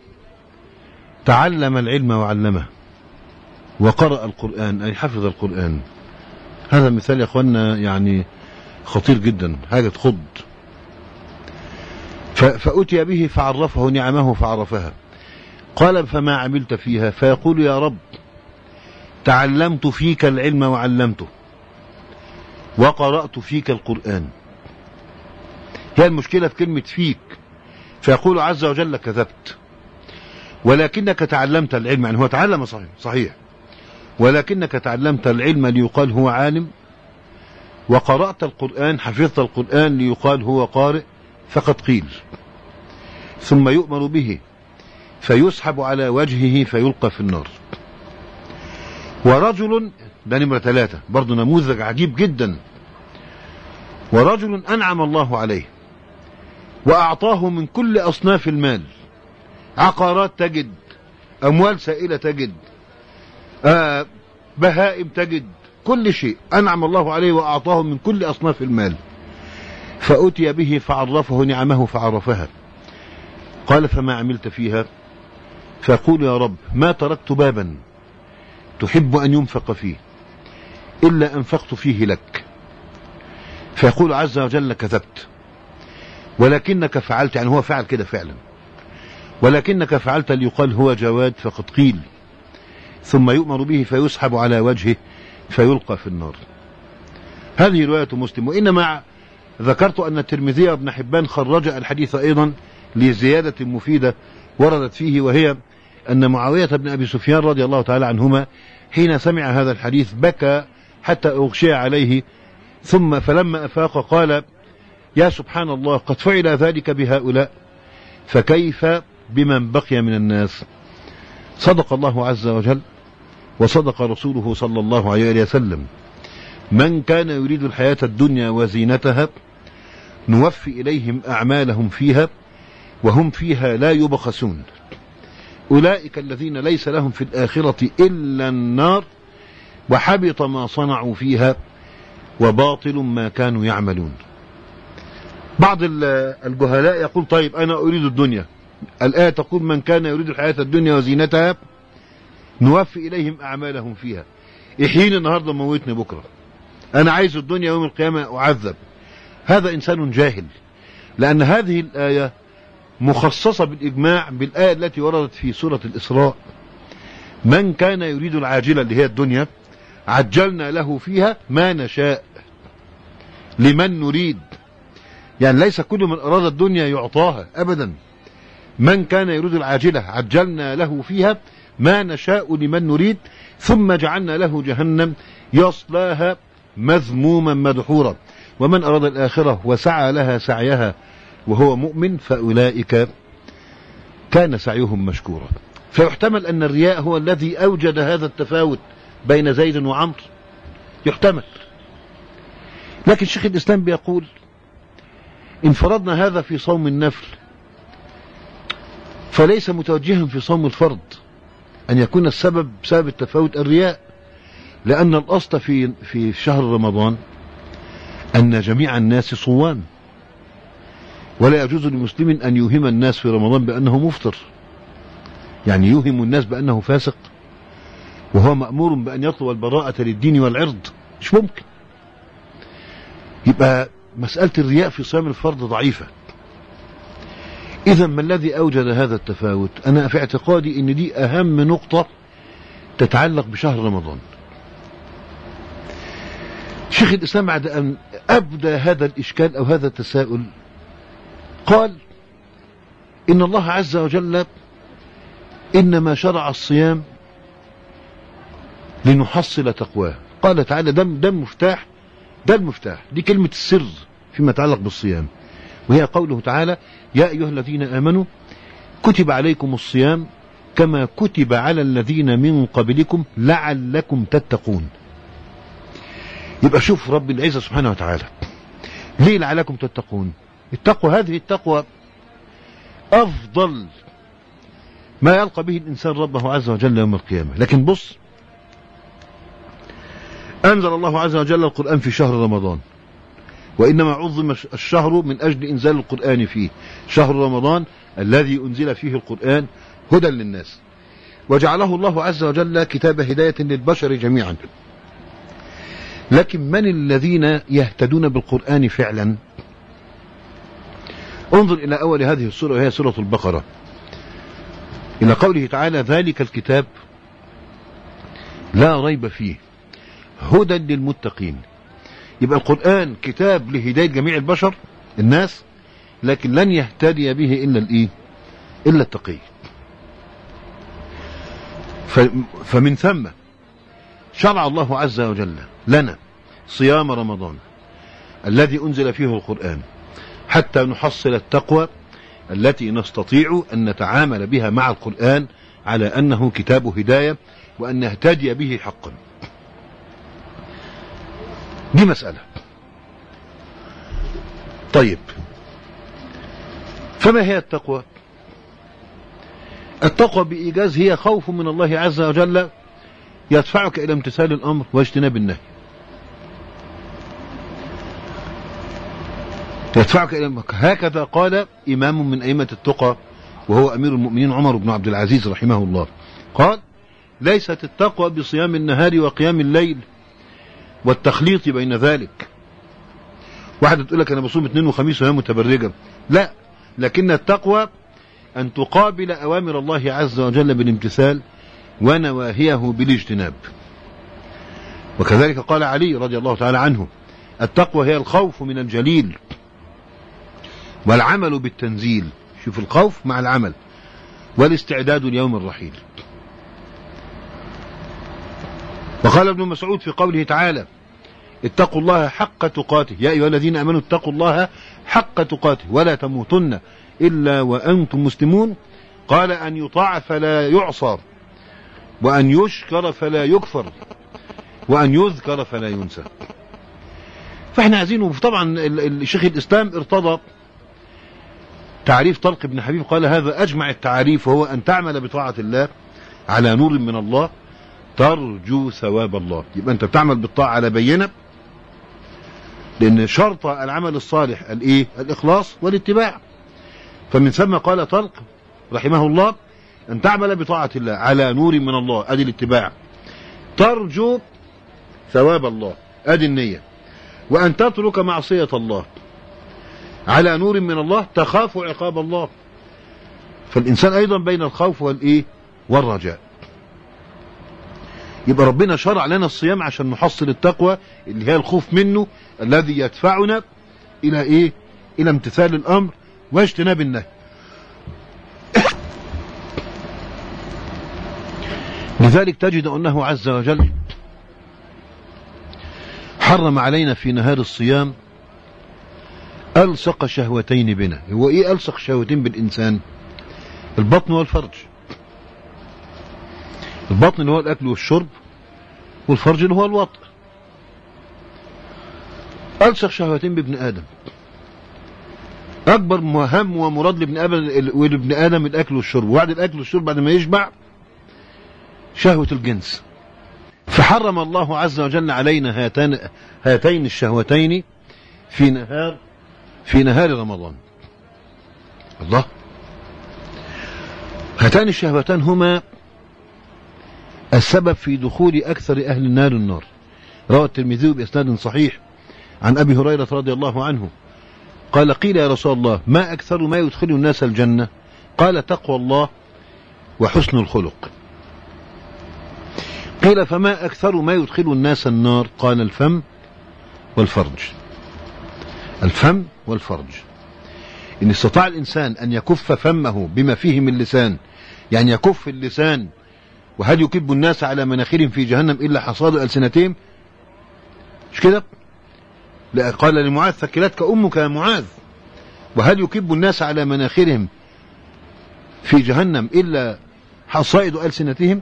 تعلم العلم وعلمه وقرأ القرآن، أي حفظ القرآن. هذا مثال يا أخوانا يعني خطير جدا، حاجة تخض. فأتي به فعرفه نعمه فعرفها. قال: فما عملت فيها؟ فيقول: يا رب تعلمت فيك العلم وعلمته، وقرأت فيك القرآن. هي المشكلة في كلمة فيك. فيقول عز وجل: كذبت، ولكنك تعلمت العلم. يعني هو تعلم صحيح، ولكنك تعلمت العلم ليقال هو عالم، وقرأت القرآن حفظت القرآن ليقال هو قارئ، فقد قيل. ثم يؤمر به فيسحب على وجهه فيلقى في النار. ورجل، ده نمرة 3، برضو نموذج عجيب جدا. ورجل أنعم الله عليه وأعطاه من كل أصناف المال، عقارات تجد، أموال سائلة تجد، بهائم تجد، كل شيء أنعم الله عليه وأعطاه من كل أصناف المال. فأتي به فعرفه نعمه فعرفها. قال: فما عملت فيها؟ فيقول: يا رب ما تركت بابا تحب أن ينفق فيه إلا أنفقت فيه لك. فيقول عز وجل: كذبت، ولكنك فعلت. يعني هو فعل كده فعلا، ولكنك فعلت ليقال هو جواد، فقد قيل. ثم يؤمر به فيسحب على وجهه فيلقى في النار. هذه رواية مسلم. وإنما ذكرت أن الترمذي وابن حبان خرج الحديث أيضا لزيادة مفيدة وردت فيه، وهي أن معاوية بن أبي سفيان رضي الله تعالى عنهما حين سمع هذا الحديث بكى حتى أغشي عليه، ثم فلما أفاق قال: يا سبحان الله، قد فعل ذلك بهؤلاء، فكيف بمن بقي من الناس؟ صدق الله عز وجل وصدق رسوله صلى الله عليه وسلم: من كان يريد الحياة الدنيا وزينتها نوفي إليهم أعمالهم فيها وهم فيها لا يبخسون. أولئك الذين ليس لهم في الآخرة إلا النار وحبط ما صنعوا فيها وباطل ما كانوا يعملون. بعض الجهلاء يقول طيب أنا أريد الدنيا، الآية تقول من كان يريد الحياة الدنيا وزينتها نوفي إليهم أعمالهم فيها. إحييني النهاردة موتني بكرة، أنا عايز الدنيا يوم القيامة أعذب. هذا إنسان جاهل، لأن هذه الآية مخصصة بالإجماع بالآية التي وردت في سورة الإسراء: من كان يريد العاجلة اللي هي الدنيا عجلنا له فيها ما نشاء لمن نريد. يعني ليس كل من أراد الدنيا يعطاها أبدا. من كان يريد العاجلة عجلنا له فيها ما نشاء لمن نريد ثم جعلنا له جهنم يصلاها مذموما مدحورا ومن أراد الآخرة وسعى لها سعيها وهو مؤمن فأولئك كان سعيهم مشكورا. فيحتمل أن الرياء هو الذي أوجد هذا التفاوت بين زيد وعمرو، يحتمل. لكن شيخ الإسلام بيقول إن فرضنا هذا في صوم النفل فليس متوجها في صوم الفرض أن يكون السبب بسبب التفاوت الرياء، لأن الأصل في شهر رمضان أن جميع الناس صوام، ولا يجوز لمسلم أن يوهم الناس في رمضان بأنه مفطر، يعني يوهم الناس بأنه فاسق وهو مأمور بأن يطلب البراءة للدين والعرض، مش ممكن. يبقى مسألة الرياء في صيام الفرض ضعيفة. إذا ما الذي أوجد هذا التفاوت؟ أنا في اعتقادي أن دي أهم نقطة تتعلق بشهر رمضان. شيخ الإسلام بعد أن أبدى هذا الإشكال أو هذا التساؤل قال إن الله عز وجل إنما شرع الصيام لنحصل تقواه. قال تعالى ده المفتاح، ده المفتاح، دي كلمة السر فيما يتعلق بالصيام، وهي قوله تعالى يا أيها الذين آمنوا كتب عليكم الصيام كما كتب على الذين من قبلكم لعلكم تتقون. يبقى شوف رب العزة سبحانه وتعالى ليه لعلكم تتقون؟ التقوى هذه التقوى أفضل ما يلقى به الإنسان ربه عز وجل يوم القيامة. لكن بص، أنزل الله عز وجل القرآن في شهر رمضان، وإنما عظم الشهر من أجل إنزال القرآن فيه. شهر رمضان الذي أنزل فيه القرآن هدى للناس، وجعله الله عز وجل كتاب هداية للبشر جميعا. لكن من الذين يهتدون بالقرآن فعلا؟ انظر إلى أول هذه السورة وهي سورة البقرة، إلى قوله تعالى ذلك الكتاب لا ريب فيه هدى للمتقين. يبقى القرآن كتاب لهداية جميع البشر الناس، لكن لن يهتدي به إلا التقي. فمن ثم شرع الله عز وجل لنا صيام رمضان الذي أنزل فيه القرآن حتى نحصل التقوى التي نستطيع أن نتعامل بها مع القرآن على أنه كتاب هداية وأن نهتدي به حقا. دي مسألة. طيب، فما هي التقوى؟ التقوى بإيجاز هي خوف من الله عز وجل يدفعك إلى امتثال الأمر واجتناب النهي، يدفعك إلى هكذا قال إمام من أئمة التقى وهو أمير المؤمنين عمر بن عبد العزيز رحمه الله، قال ليست التقوى بصيام النهار وقيام الليل والتخليط بين ذلك. واحدة تقول لك أنا بصوم اثنين وخميس وهي متبرجة، لا، لكن التقوى أن تقابل أوامر الله عز وجل بالامتثال ونواهيه بالاجتناب. وكذلك قال علي رضي الله تعالى عنه التقوى هي الخوف من الجليل والعمل بالتنزيل. شوف الخوف مع العمل والاستعداد ليوم الرحيل. وقال ابن مسعود في قوله تعالى اتقوا الله حق تقاته يا أيها الذين آمنوا اتقوا الله حق تقاته ولا تموتن إلا وأنتم مسلمون، قال أن يطاع فلا يعصى وأن يشكر فلا يكفر وأن يذكر فلا ينسى. فاحنا عايزينه. طبعا الشيخ الإسلام ارتضى تعريف طلق بن حبيب قال هذا أجمع التعريف، وهو أن تعمل بطاعة الله على نور من الله ترجو ثواب الله. يبقى أنت بتعمل بالطاعة على بينة، لأن شرط العمل الصالح الإخلاص والاتباع. فمن ثم قال طلق رحمه الله أن تعمل بطاعة الله على نور من الله، أدي الاتباع، ترجو ثواب الله، أدي النية، وأن تترك معصية الله على نور من الله تخاف عقاب الله. فالإنسان أيضا بين الخوف والرجاء. يبقى ربنا شرع لنا الصيام عشان نحصل التقوى اللي هي الخوف منه، الذي يدفعنا إلى إلى امتثال الأمر واجتناب النهي. لذلك تجد أنه عز وجل حرم علينا في نهار الصيام ألصق شهوتين بنا. هو ألصق شهوتين بالإنسان؟ البطن والفرج. البطن اللي هو الأكل والشرب، والفرج اللي هو الوطء. ألصق شهوتين بابن آدم. أكبر مهم ومراد لابن آدم الأكل والشرب، وبعد الأكل والشرب بعد ما يشبع شهوة الجنس. فحرم الله عز وجل علينا هاتين الشهوتين في نهار رمضان. الله، هاتان الشهوتان هما السبب في دخول أكثر أهل النار النار. روى الترمذي بإسناد صحيح عن أبي هريرة رضي الله عنه قال قيل يا رسول الله ما أكثر ما يدخل الناس الجنة؟ قال تقوى الله وحسن الخلق. قيل فما أكثر ما يدخل الناس النار؟ قال الفم والفرج. الفم والفرج. إن استطاع الإنسان أن يكف فمه بما فيه من لسان، يعني يكف اللسان، وهل يكب الناس على مناخرهم في جهنم إلا حصاد ألسنتهم؟ مش كده؟ لا، قال لمعاذ ثكلتك أمك يا معاذ، وهل يكب الناس على مناخرهم في جهنم إلا حصائد ألسنتهم؟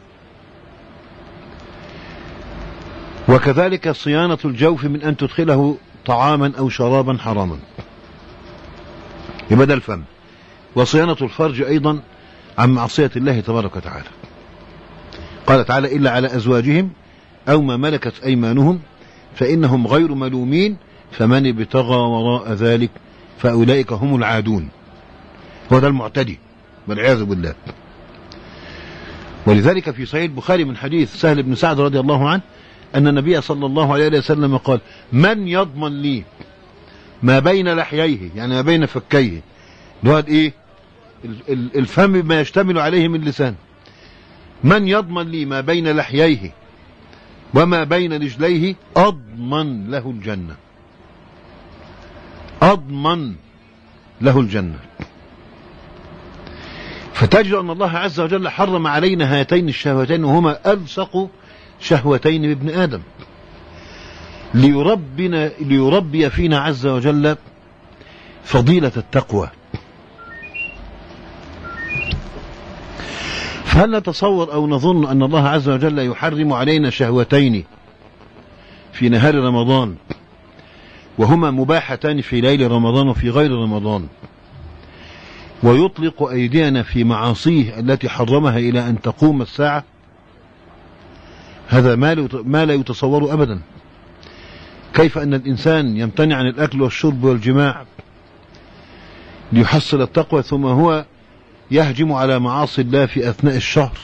وكذلك صيانة الجوف من أن تدخله طعاما أو شرابا حراما، يبقى ده الفم. وصيانة الفرج أيضا عن معصية الله تبارك وتعالى. قال تعالى إلا على أزواجهم أو ما ملكت أيمانهم فإنهم غير ملومين فمن ابتغى وراء ذلك فأولئك هم العادون. هو ده المعتدي والعياذ بالله. ولذلك في صحيح البخاري من حديث سهل بن سعد رضي الله عنه أن النبي صلى الله عليه وسلم قال من يضمن لي ما بين لحييه، يعني ما بين فكيه، اللي هو الفم ما يشتمل عليه من لسان، من يضمن لي ما بين لحييه وما بين رجليه أضمن له الجنة. أضمن له الجنة. فتجد أن الله عز وجل حرم علينا هاتين الشهوتين وهما ألصق شهوتين بابن آدم، ليربي فينا عز وجل فضيلة التقوى. فهل نتصور أو نظن أن الله عز وجل يحرم علينا شهوتين في نهار رمضان وهما مباحتان في ليل رمضان وفي غير رمضان، ويطلق أيدينا في معاصيه التي حرمها إلى أن تقوم الساعة؟ هذا ما لا يتصور أبدا. كيف أن الإنسان يمتنع عن الأكل والشرب والجماع ليحصل التقوى، ثم هو يهجم على معاصي الله في أثناء الشهر؟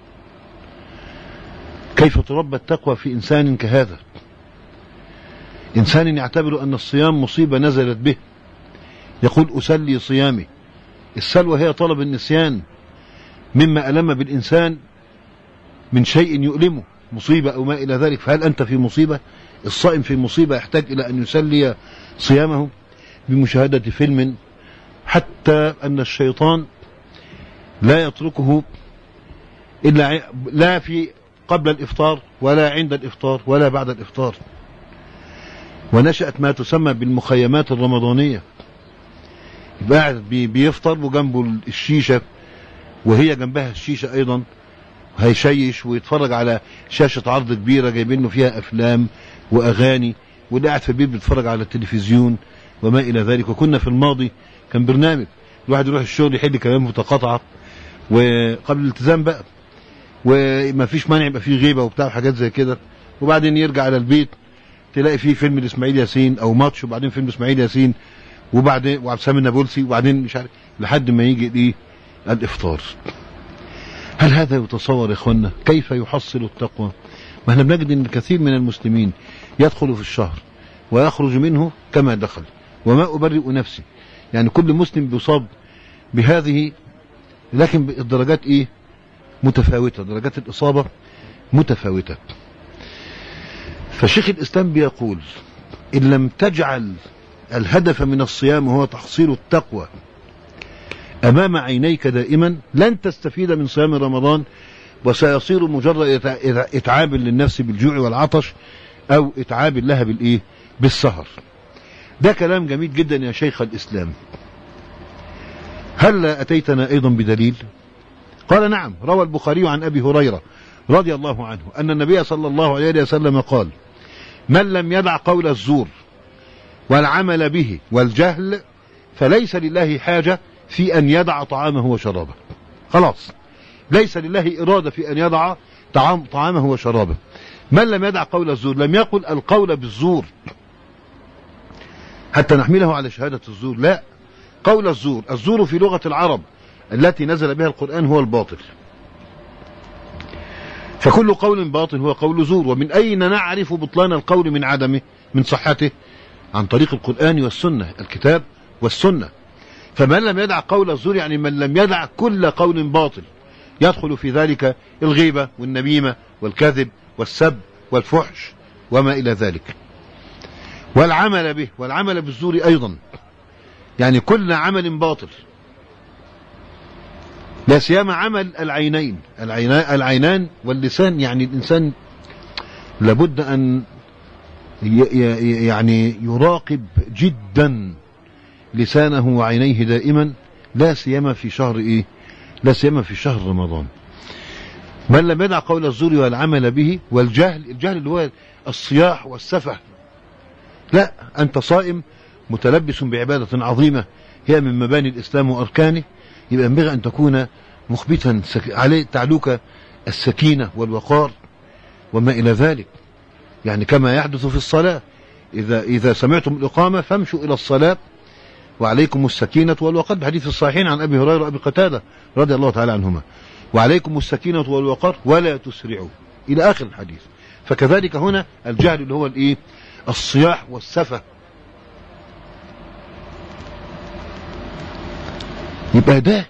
كيف تربى التقوى في إنسان كهذا؟ إنسان يعتبر أن الصيام مصيبة نزلت به، يقول أسلي صيامي. السلوى هي طلب النسيان مما ألم بالإنسان من شيء يؤلمه، مصيبة أو ما إلى ذلك. فهل أنت في مصيبة؟ الصائم في مصيبة يحتاج إلى أن يسلي صيامه بمشاهدة فيلم، حتى أن الشيطان لا يتركه إلا لا في قبل الإفطار ولا عند الإفطار ولا بعد الإفطار. ونشأت ما تسمى بالمخيمات الرمضانية، قاعد بيفطر وجنبه الشيشة وهي جنبها الشيشة أيضا، هيشيش ويتفرج على شاشة عرض كبيرة جايبينه فيها أفلام وأغاني، واللي قاعد في البيت بيتفرج على التلفزيون وما إلى ذلك. وكنا في الماضي كان برنامج الواحد يروح الشغل يحل كلام متقاطعة وقبل الالتزام بقى، وما فيش مانع يبقى فيه غيبة وبتاع حاجات زي كده، وبعدين يرجع على البيت تلاقي فيه فيلم لإسماعيل ياسين أو ماتش، وبعدين فيلم لإسماعيل ياسين، وبعدين وعبد السلام النابلسي، وبعدين مش عارف لحد ما يجي ايه الإفطار. هل هذا يتصور يا اخوانا؟ كيف يحصل التقوى؟ ما احنا بنجد ان كثير من المسلمين يدخل في الشهر ويخرج منه كما دخل، وما أبرئ نفسي، يعني كل مسلم بيصاب بهذه، لكن الدرجات ايه متفاوتة، درجات الإصابة متفاوتة. فشيخ الإسلام بيقول إن لم تجعل الهدف من الصيام هو تحصيل التقوى أمام عينيك دائما لن تستفيد من صيام رمضان، وسيصير مجرد إتعاب للنفس بالجوع والعطش أو إتعاب لها بالإيه بالسهر. ده كلام جميل جدا يا شيخ الإسلام، هل أتيتنا أيضا بدليل؟ قال نعم، روى البخاري عن أبي هريرة رضي الله عنه أن النبي صلى الله عليه وسلم قال: من لم يدع قول الزور والعمل به والجهل فليس لله حاجة في أن يدع طعامه وشرابه. خلاص، ليس لله إرادة في أن يدع طعامه وشرابه. من لم يدع قول الزور، لم يقل القول بالزور حتى نحمله على شهادة الزور، لا، قول الزور، الزور في لغة العرب التي نزل بها القرآن هو الباطل، فكل قول باطل هو قول زور. ومن أين نعرف بطلان القول من عدمه من صحته؟ عن طريق القرآن والسنة، الكتاب والسنة. فمن لم يدع قول الزور يعني من لم يدع كل قول باطل، يدخل في ذلك الغيبة والنميمة والكذب والسب والفحش وما إلى ذلك. والعمل به، والعمل بالزور أيضا، يعني كل عمل باطل، لا سيما عمل العينان واللسان. يعني الإنسان لابد أن يعني يراقب جدا لسانه وعينيه دائما، لا سيما في شهر إيه؟ لا سيما في شهر رمضان. من لم يدع قول الزور والعمل به والجهل، الجهل اللي هو الصياح والسفه، لا، أنت صائم متلبس بعبادة عظيمة هي من مباني الإسلام وأركانه، يبقى ينبغي أن تكون مخبتا عليه تعلوك السكينة والوقار وما إلى ذلك، يعني كما يحدث في الصلاة، إذا سمعتم الإقامة فامشوا إلى الصلاة وعليكم السكينة والوقار، بحديث الصحيحين عن أبي هريرة وأبي قتادة رضي الله تعالى عنهما، وعليكم السكينة والوقار ولا تسرعوا إلى آخر الحديث. فكذلك هنا الجهل اللي هو الإيه؟ الصياح والسفه. يبقى ده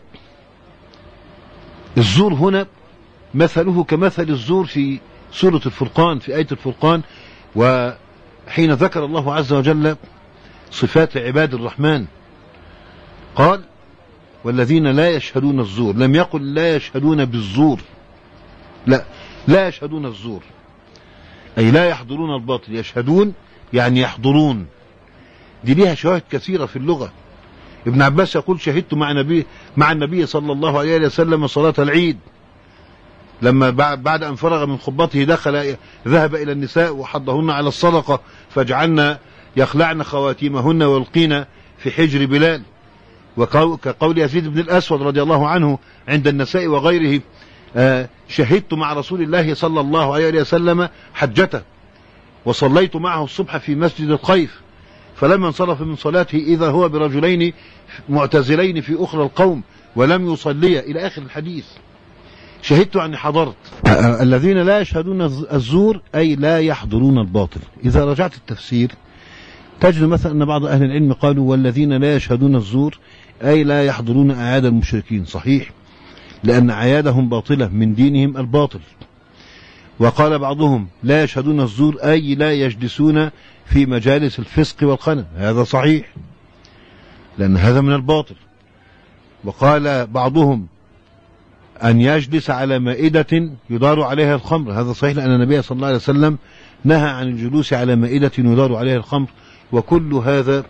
الزور هنا مثله كمثل الزور في سورة الفرقان، في آية الفرقان، وحين ذكر الله عز وجل صفات عباد الرحمن قال: والذين لا يشهدون الزور، لم يقل لا يشهدون بالزور، لا يشهدون الزور أي لا يحضرون الباطل. يشهدون يعني يحضرون، دي ليها شواهد كثيرة في اللغة. ابن عباس يقول: شهدت مع النبي صلى الله عليه وسلم صلاة العيد، لما بعد أن فرغ من خطبته ذهب إلى النساء وحضهن على الصدقة فجعلنا يخلعن خواتيمهن والقين في حجر بلال. وكقول يزيد بن الأسود رضي الله عنه عند النساء وغيره: شهدت مع رسول الله صلى الله عليه وسلم حجته، وصليت معه الصبح في مسجد الخيف، فلما انصرف من صلاته إذا هو برجلين معتزلين في أخرى القوم ولم يصليا، إلى آخر الحديث. شهدت عني حضرت. الذين لا يشهدون الزور أي لا يحضرون الباطل. إذا رجعت التفسير تجد مثلا أن بعض أهل العلم قالوا: والذين لا يشهدون الزور أي لا يحضرون أعياد المشركين. صحيح، لأن أعيادهم باطلة من دينهم الباطل. وقال بعضهم: لا يشهدون الزور أي لا يجلسون في مجالس الفسق والخنا. هذا صحيح، لأن هذا من الباطل. وقال بعضهم: أن يجلس على مائدة يدار عليها الخمر. هذا صحيح، لأن النبي صلى الله عليه وسلم نهى عن الجلوس على مائدة يدار عليها الخمر. وكل هذا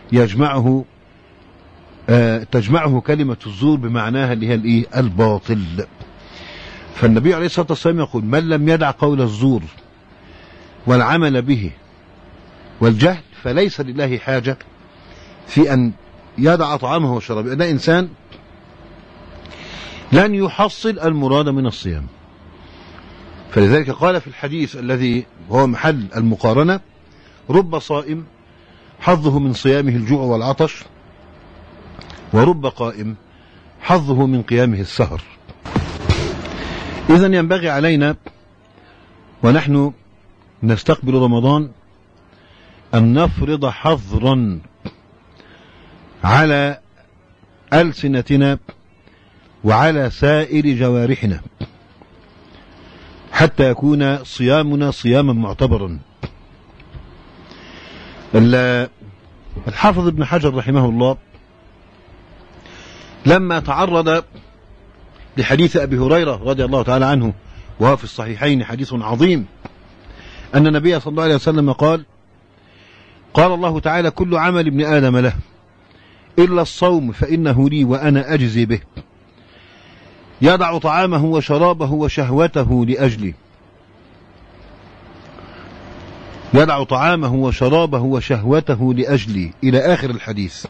تجمعه كلمة الزور بمعناها اللي هي الباطل. فالنبي عليه الصلاة والسلام يقول: من لم يدع قول الزور والعمل به والجهل فليس لله حاجة في أن يدع طعامه وشرابه، ده إنسان لن يحصل المراد من الصيام. فلذلك قال في الحديث الذي هو محل المقارنة: رب صائم حظه من صيامه الجوع والعطش، ورب قائم حظه من قيامه السهر. إذن ينبغي علينا ونحن نستقبل رمضان أن نفرض حظرا على ألسنتنا وعلى سائر جوارحنا حتى يكون صيامنا صياما معتبرا. الحافظ ابن حجر رحمه الله لما تعرض لحديث أبي هريرة رضي الله تعالى عنه وهو في الصحيحين حديث عظيم، أن النبي صلى الله عليه وسلم قال الله تعالى: كل عمل ابن آدم له إلا الصوم فإنه لي وأنا أجزي به، يدع طعامه وشرابه وشهوته لأجلي، يدع طعامه وشرابه وشهوته لأجلي، إلى آخر الحديث.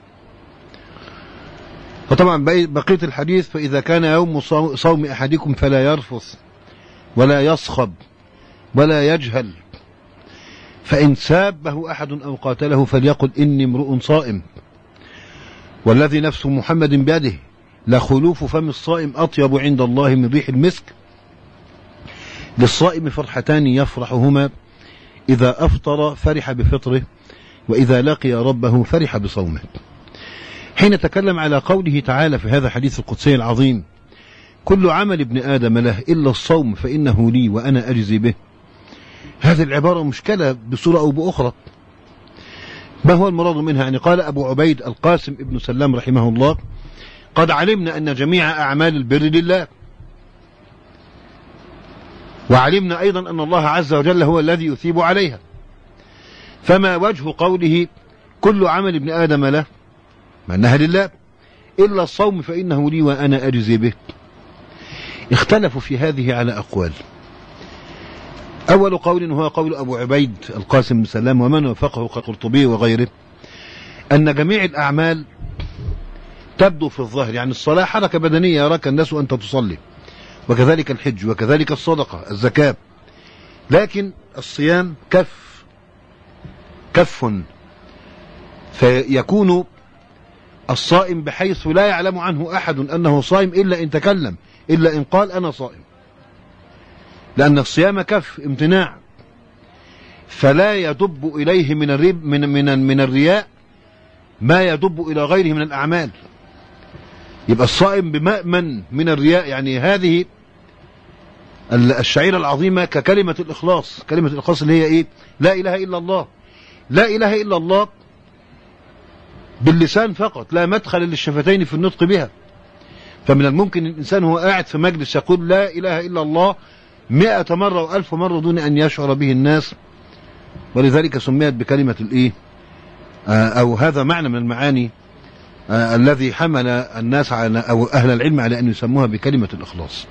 فطبعا بقية الحديث: فإذا كان يوم صوم أحدكم فلا يرفث ولا يصخب ولا يجهل، فإن سابه أحد أو قاتله فليقل إني امرؤ صائم، والذي نفس محمد بيده لخلوف فم الصائم أطيب عند الله من ريح المسك. للصائم فرحتان يفرحهما: إذا أفطر فرح بفطره، وإذا لقي ربه فرح بصومه. حين تكلم على قوله تعالى في هذا الحديث القدسي العظيم: كل عمل ابن آدم له إلا الصوم فإنه لي وأنا أجزي به، هذه العبارة مشكلة بصورة أو بأخرى. ما هو المراد منها؟ يعني قال أبو عبيد القاسم ابن سلام رحمه الله: قد علمنا أن جميع أعمال البر لله، وعلمنا أيضا أن الله عز وجل هو الذي يثيب عليها، فما وجه قوله كل عمل ابن آدم له مع أنها لله إلا الصوم فإنه لي وأنا أجزي به؟ اختلفوا في هذه على أقوال. أول قول هو قول أبو عبيد القاسم بن سلام ومن وافقه كقرطبي وغيره، أن جميع الأعمال تبدو في الظاهر، يعني الصلاة حركة بدنية يراك الناس أنت تصلي، وكذلك الحج، وكذلك الصدقة، الزكاة، لكن الصيام كف فيكون الصائم بحيث لا يعلم عنه أحد أنه صائم إلا إن تكلم، إلا إن قال أنا صائم، لأن الصيام كف امتناع، فلا يدب إليه من الرياء ما يدب إلى غيره من الأعمال. يبقى الصائم بمأمن من الرياء. يعني هذه الشعيرة العظيمة ككلمة الإخلاص، كلمة الإخلاص اللي هي إيه؟ لا إله إلا الله. لا إله إلا الله باللسان فقط، لا مدخل للشفتين في النطق بها. فمن الممكن الإنسان هو قاعد في مجلس يقول لا إله إلا الله 100 مرة و1000 مرة دون أن يشعر به الناس، ولذلك سميت بكلمة الإيه، أو هذا معنى من المعاني الذي حمل الناس على أو أهل العلم على أن يسموها بكلمة الإخلاص.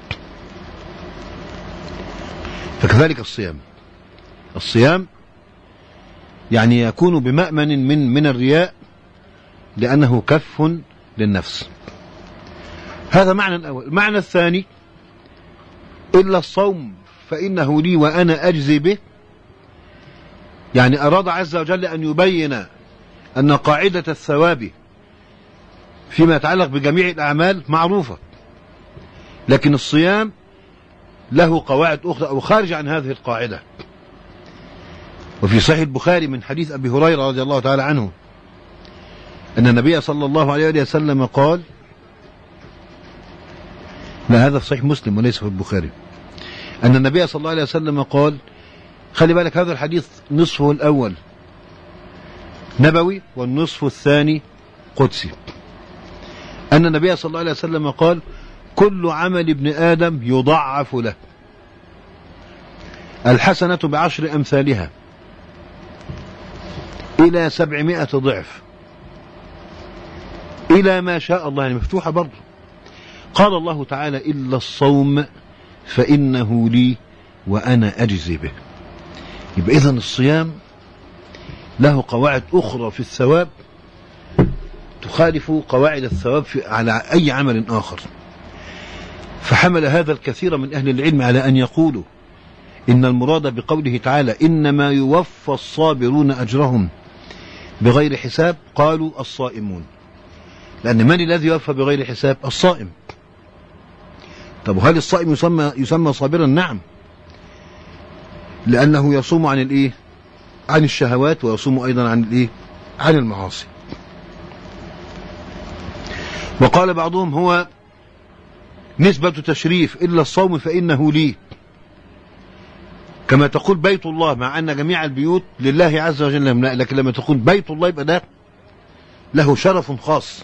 فكذلك الصيام يعني يكون بمأمن من الرياء لأنه كف للنفس. هذا معنى الأول. المعنى الثاني: إلا الصوم فإنه لي وأنا أجزي به، يعني أراد عز وجل أن يبين أن قاعدة الثواب فيما يتعلق بجميع الأعمال معروفة، لكن الصيام له قواعد أخرى أو خارج عن هذه القاعدة. وفي صحيح البخاري من حديث أبي هريرة رضي الله تعالى عنه أن النبي صلى الله عليه وسلم قال، لا هذا في صحيح مسلم وليس في البخاري، أن النبي صلى الله عليه وسلم قال، خلي بالك هذا الحديث نصفه الأول نبوي والنصف الثاني قدسي، أن النبي صلى الله عليه وسلم قال: كل عمل ابن آدم يضعف له، الحسنة ب10 أمثالها إلى 700 ضعف إلى ما شاء الله، يعني مفتوحة برضه. قال الله تعالى: إلا الصوم فإنه لي وأنا أجزي به. يبقى إذن الصيام له قواعد أخرى في الثواب تخالف قواعد الثواب على أي عمل آخر. فحمل هذا الكثير من أهل العلم على أن يقولوا إن المراد بقوله تعالى إنما يوفى الصابرون أجرهم بغير حساب، قالوا الصائمون، لأن من الذي يوفى بغير حساب؟ الصائم. طب وهل الصائم يسمى صابرا؟ نعم، لأنه يصوم عن الإيه؟ عن الشهوات، ويصوم أيضا عن الإيه؟ عن المعاصي. وقال بعضهم هو نسبة تشريف، إلا الصوم فإنه لي، كما تقول بيت الله، مع أن جميع البيوت لله عز وجل، لكن لما تقول بيت الله يبقى ده له شرف خاص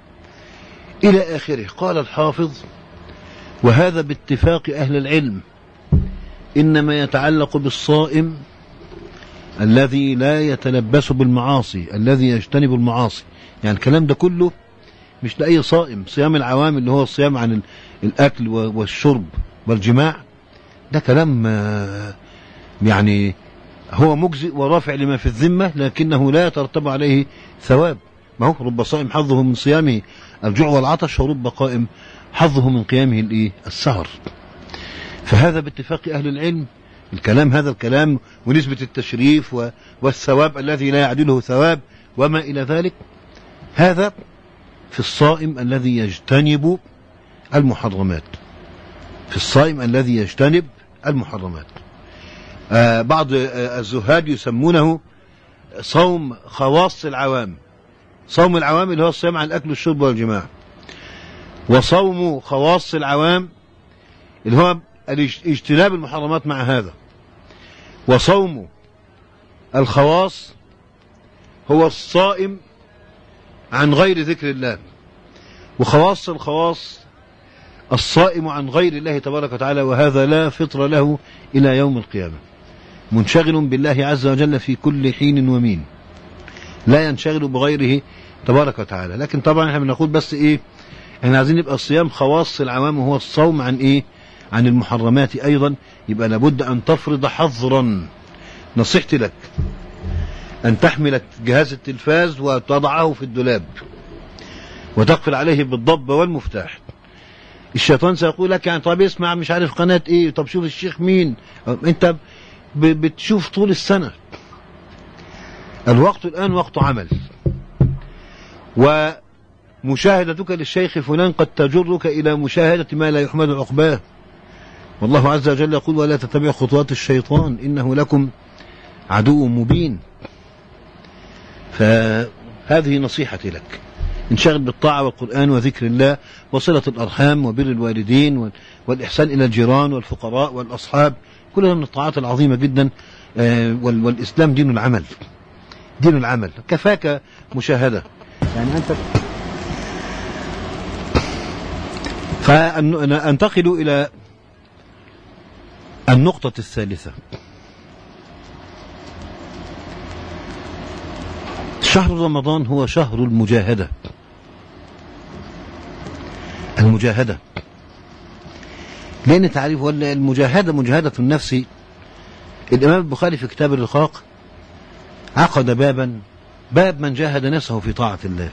إلى آخره. قال الحافظ: وهذا باتفاق أهل العلم إنما يتعلق بالصائم الذي لا يتلبس بالمعاصي، الذي يجتنب المعاصي. يعني الكلام ده كله مش لأي صائم. صيام العوام اللي هو الصيام عن الأكل والشرب والجماع، ده كلام يعني هو مجزئ ورافع لما في الذمة، لكنه لا يترتب عليه ثواب. ما هو رب صائم حظه من صيامه الجوع والعطش، ورب قائم حظه من قيامه السهر. فهذا باتفاق أهل العلم الكلام، هذا الكلام ونسبة التشريف والثواب الذي لا يعدله ثواب وما إلى ذلك، هذا في الصائم الذي يجتنب المحرمات، في الصائم الذي يجتنب المحرمات. بعض الزهاد يسمونه صوم خواص العوام. صوم العوام اللي هو الصيام عن الأكل والشرب والجماع، وصوم خواص العوام اللي هو اجتناب المحرمات مع هذا. وصوم الخواص هو الصائم عن غير ذكر الله، وخواص الخواص الصائم عن غير الله تبارك وتعالى، وهذا لا فطر له إلى يوم القيامة، منشغل بالله عز وجل في كل حين ومين، لا ينشغل بغيره تبارك وتعالى. لكن طبعا احنا بنقول بس ايه، احنا عايزين يبقى الصيام خواص العوام، وهو الصوم عن ايه؟ عن المحرمات ايضا. يبقى لابد ان تفرض حظرا. نصيحتي لك ان تحمل جهاز التلفاز وتضعه في الدولاب وتقفل عليه بالضب والمفتاح. الشيطان سيقول لك يعني طب اسمع مش عارف قناة ايه، طب شوف الشيخ مين، انت بتشوف طول السنة. الوقت الآن وقت عمل، ومشاهدتك للشيخ فلان قد تجرك إلى مشاهدة ما لا يحمد عقباه. والله عز وجل يقول: ولا تتبع خطوات الشيطان إنه لكم عدو مبين. فهذه نصيحتي لك، انشغل بالطاعة والقرآن وذكر الله وصلة الأرحام وبر الوالدين والإحسان إلى الجيران والفقراء والأصحاب، كلها من الطاعات العظيمة جدا. والإسلام دين العمل، دين العمل، كفاك مشاهدة. يعني أنت فأنتقل إلى النقطة الثالثة. شهر رمضان هو شهر المجاهدة. المجاهدة لأن تعريف المجاهدة مجاهدة النفس. الإمام البخاري في كتاب الرقاق عقد باب من جاهد نفسه في طاعة الله،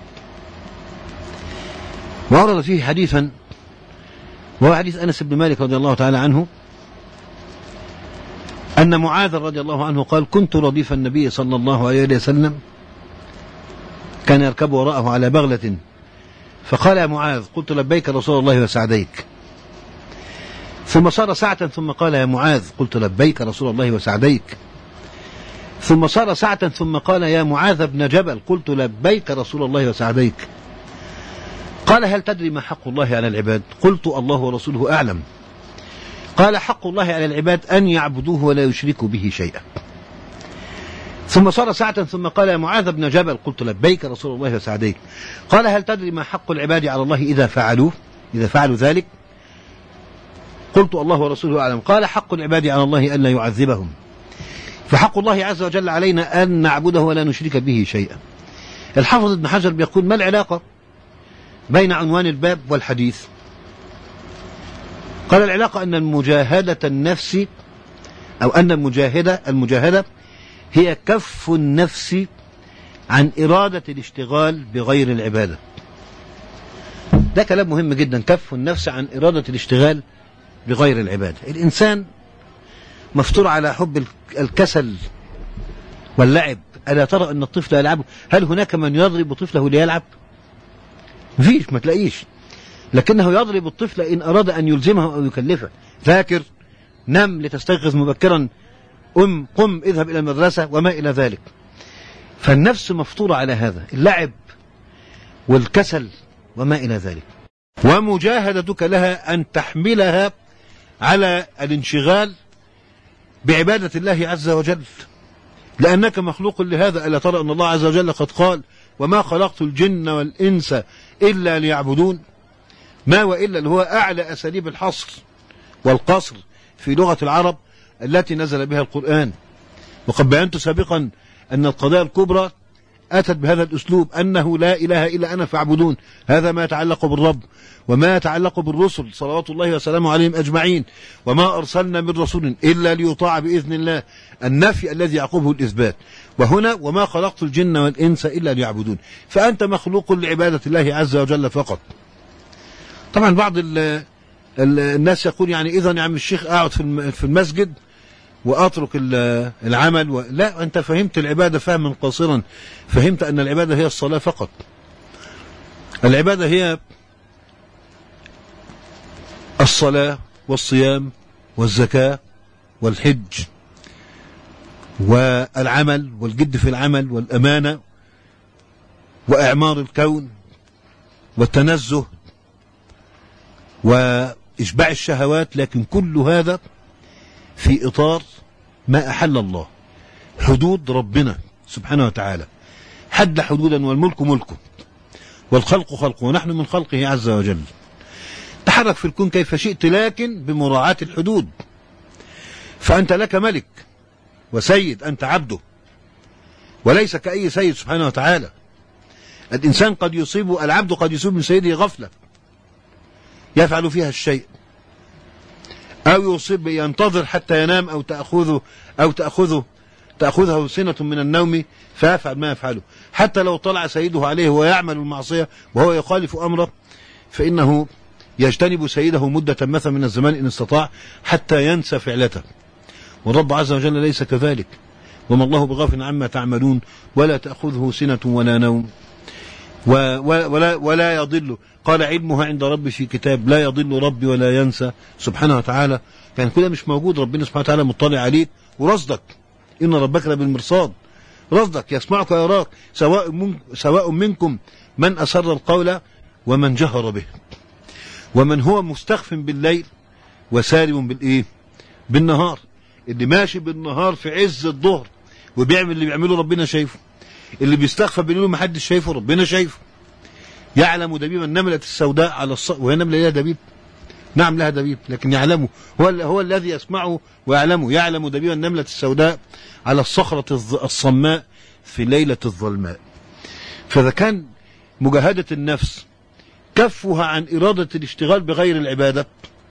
وورد فيه حديثا، وهو حديث أنس بن مالك رضي الله تعالى عنه، أن معاذ رضي الله عنه قال: كنت رديف النبي صلى الله عليه وسلم، كان يركب وراءه على بغلة، فقال: يا معاذ. قلت: لبيك رسول الله وسعديك. ثم صار ساعة ثم قال: يا معاذ. قلت: لبيك رسول الله وسعديك. ثم صار ساعة ثم قال: يا معاذ بن جبل. قلت: لبيك رسول الله وسعديك. قال: هل تدري ما حق الله على العباد؟ قلت: الله ورسوله أعلم. قال: حق الله على العباد أن يعبدوه ولا يشركوا به شيئا. ثم صار ساعة ثم قال: يا معاذ بن جبل. قلت: لبيك رسول الله وسعديك. قال: هل تدري ما حق العباد على الله إذا فعلوا ذلك؟ قلت: الله ورسوله أعلم. قال: حق العباد على الله أن لا يعذبهم. فحق الله عز وجل علينا أن نعبده ولا نشرك به شيئا. الحافظ ابن حجر بيقول: ما العلاقة بين عنوان الباب والحديث؟ قال: العلاقة أن المجاهدة النفس، أو أن المجاهدة هي كف النفس عن إرادة الاشتغال بغير العبادة. ده كلام مهم جدا، كف النفس عن إرادة الاشتغال بغير العبادة. الإنسان مفطور على حب الكسل واللعب. ألا ترى أن الطفل يلعب؟ هل هناك من يضرب طفله ليلعب؟ مفيش، ما تلاقيش، لكنه يضرب الطفل إن أراد أن يلزمه أو يكلفه. ذاكر، نم لتستيقظ مبكرا، قم اذهب إلى المدرسة، وما إلى ذلك. فالنفس مفطورة على هذا اللعب والكسل وما إلى ذلك. ومجاهدتك لها أن تحملها على الانشغال بعبادة الله عز وجل، لأنك مخلوق لهذا. ألا ترى أن الله عز وجل قد قال: وما خلقت الجن والإنس إلا ليعبدون. ما وإلا اللي هو أعلى أساليب الحصر والقصر في لغة العرب التي نزل بها القرآن. وقد بينت سابقا أن القضايا الكبرى أتت بهذا الأسلوب، أنه لا إله إلا أنا فاعبدون. هذا ما يتعلق بالرب وما يتعلق بالرسل صلوات الله وسلامه عليهم أجمعين. وما أرسلنا من رسول إلا ليطاع بإذن الله، النفي الذي يعقبه الإثبات. وهنا وما خلقت الجن والإنس إلا ليعبدون، فأنت مخلوق لعبادة الله عز وجل فقط. طبعا بعض الناس يقول يعني إذن يا عم الشيخ أقعد في المسجد وأترك العمل لا، أنت فهمت العبادة فهما قاصرا. فهمت أن العبادة هي الصلاة فقط. العبادة هي الصلاة والصيام والزكاة والحج والعمل والجد في العمل والأمانة وإعمار الكون والتنزه وإشباع الشهوات. لكن كل هذا في إطار ما أحل الله، حدود ربنا سبحانه وتعالى. حد حدودا والملك ملكه والخلق خلقه ونحن من خلقه عز وجل. تحرك في الكون كيف شئت لكن بمراعاة الحدود. فأنت لك ملك وسيد، أنت عبده وليس كأي سيد سبحانه وتعالى. الإنسان قد يصيب، العبد قد يصيب من سيده غفلة يفعل فيها الشيء، أو يصيب ينتظر حتى ينام، أو تأخذه سنة من النوم فيفعل ما يفعله. حتى لو طلع سيده عليه ويعمل المعصية وهو يخالف أمره، فإنه يجتنب سيده مدة مثلا من الزمان إن استطاع حتى ينسى فعلته. والرب عز وجل ليس كذلك. وما الله بغافل عما تعملون ولا تأخذه سنة ولا نوم ولا يضل. قال: علمها عند ربي في كتاب، لا يضل ربي ولا ينسى سبحانه وتعالى. يعني كده مش موجود، ربنا سبحانه وتعالى مطلع عليك ورصدك. إن ربك لبالمرصاد، رصدك يسمعك ويراك، سواء منكم من أسر القول ومن جهر به، ومن هو مستخف بالليل وسارب بالنهار. اللي ماشي بالنهار في عز الظهر وبيعمل اللي بيعمله ربنا شايفه، اللي بيستخفى بالليل ومحدش شايفه ربنا شايفه. يعلم دبيب النملة السوداء على وهي نملة لها دبيب؟ نعم لها دبيب، لكن يعلمه هو الذي يسمعه ويعلمه. يعلم دبيب النملة السوداء على الصخرة الصماء في ليلة الظلماء. فإذا كان مجاهدة النفس كفها عن إرادة الاشتغال بغير العبادة.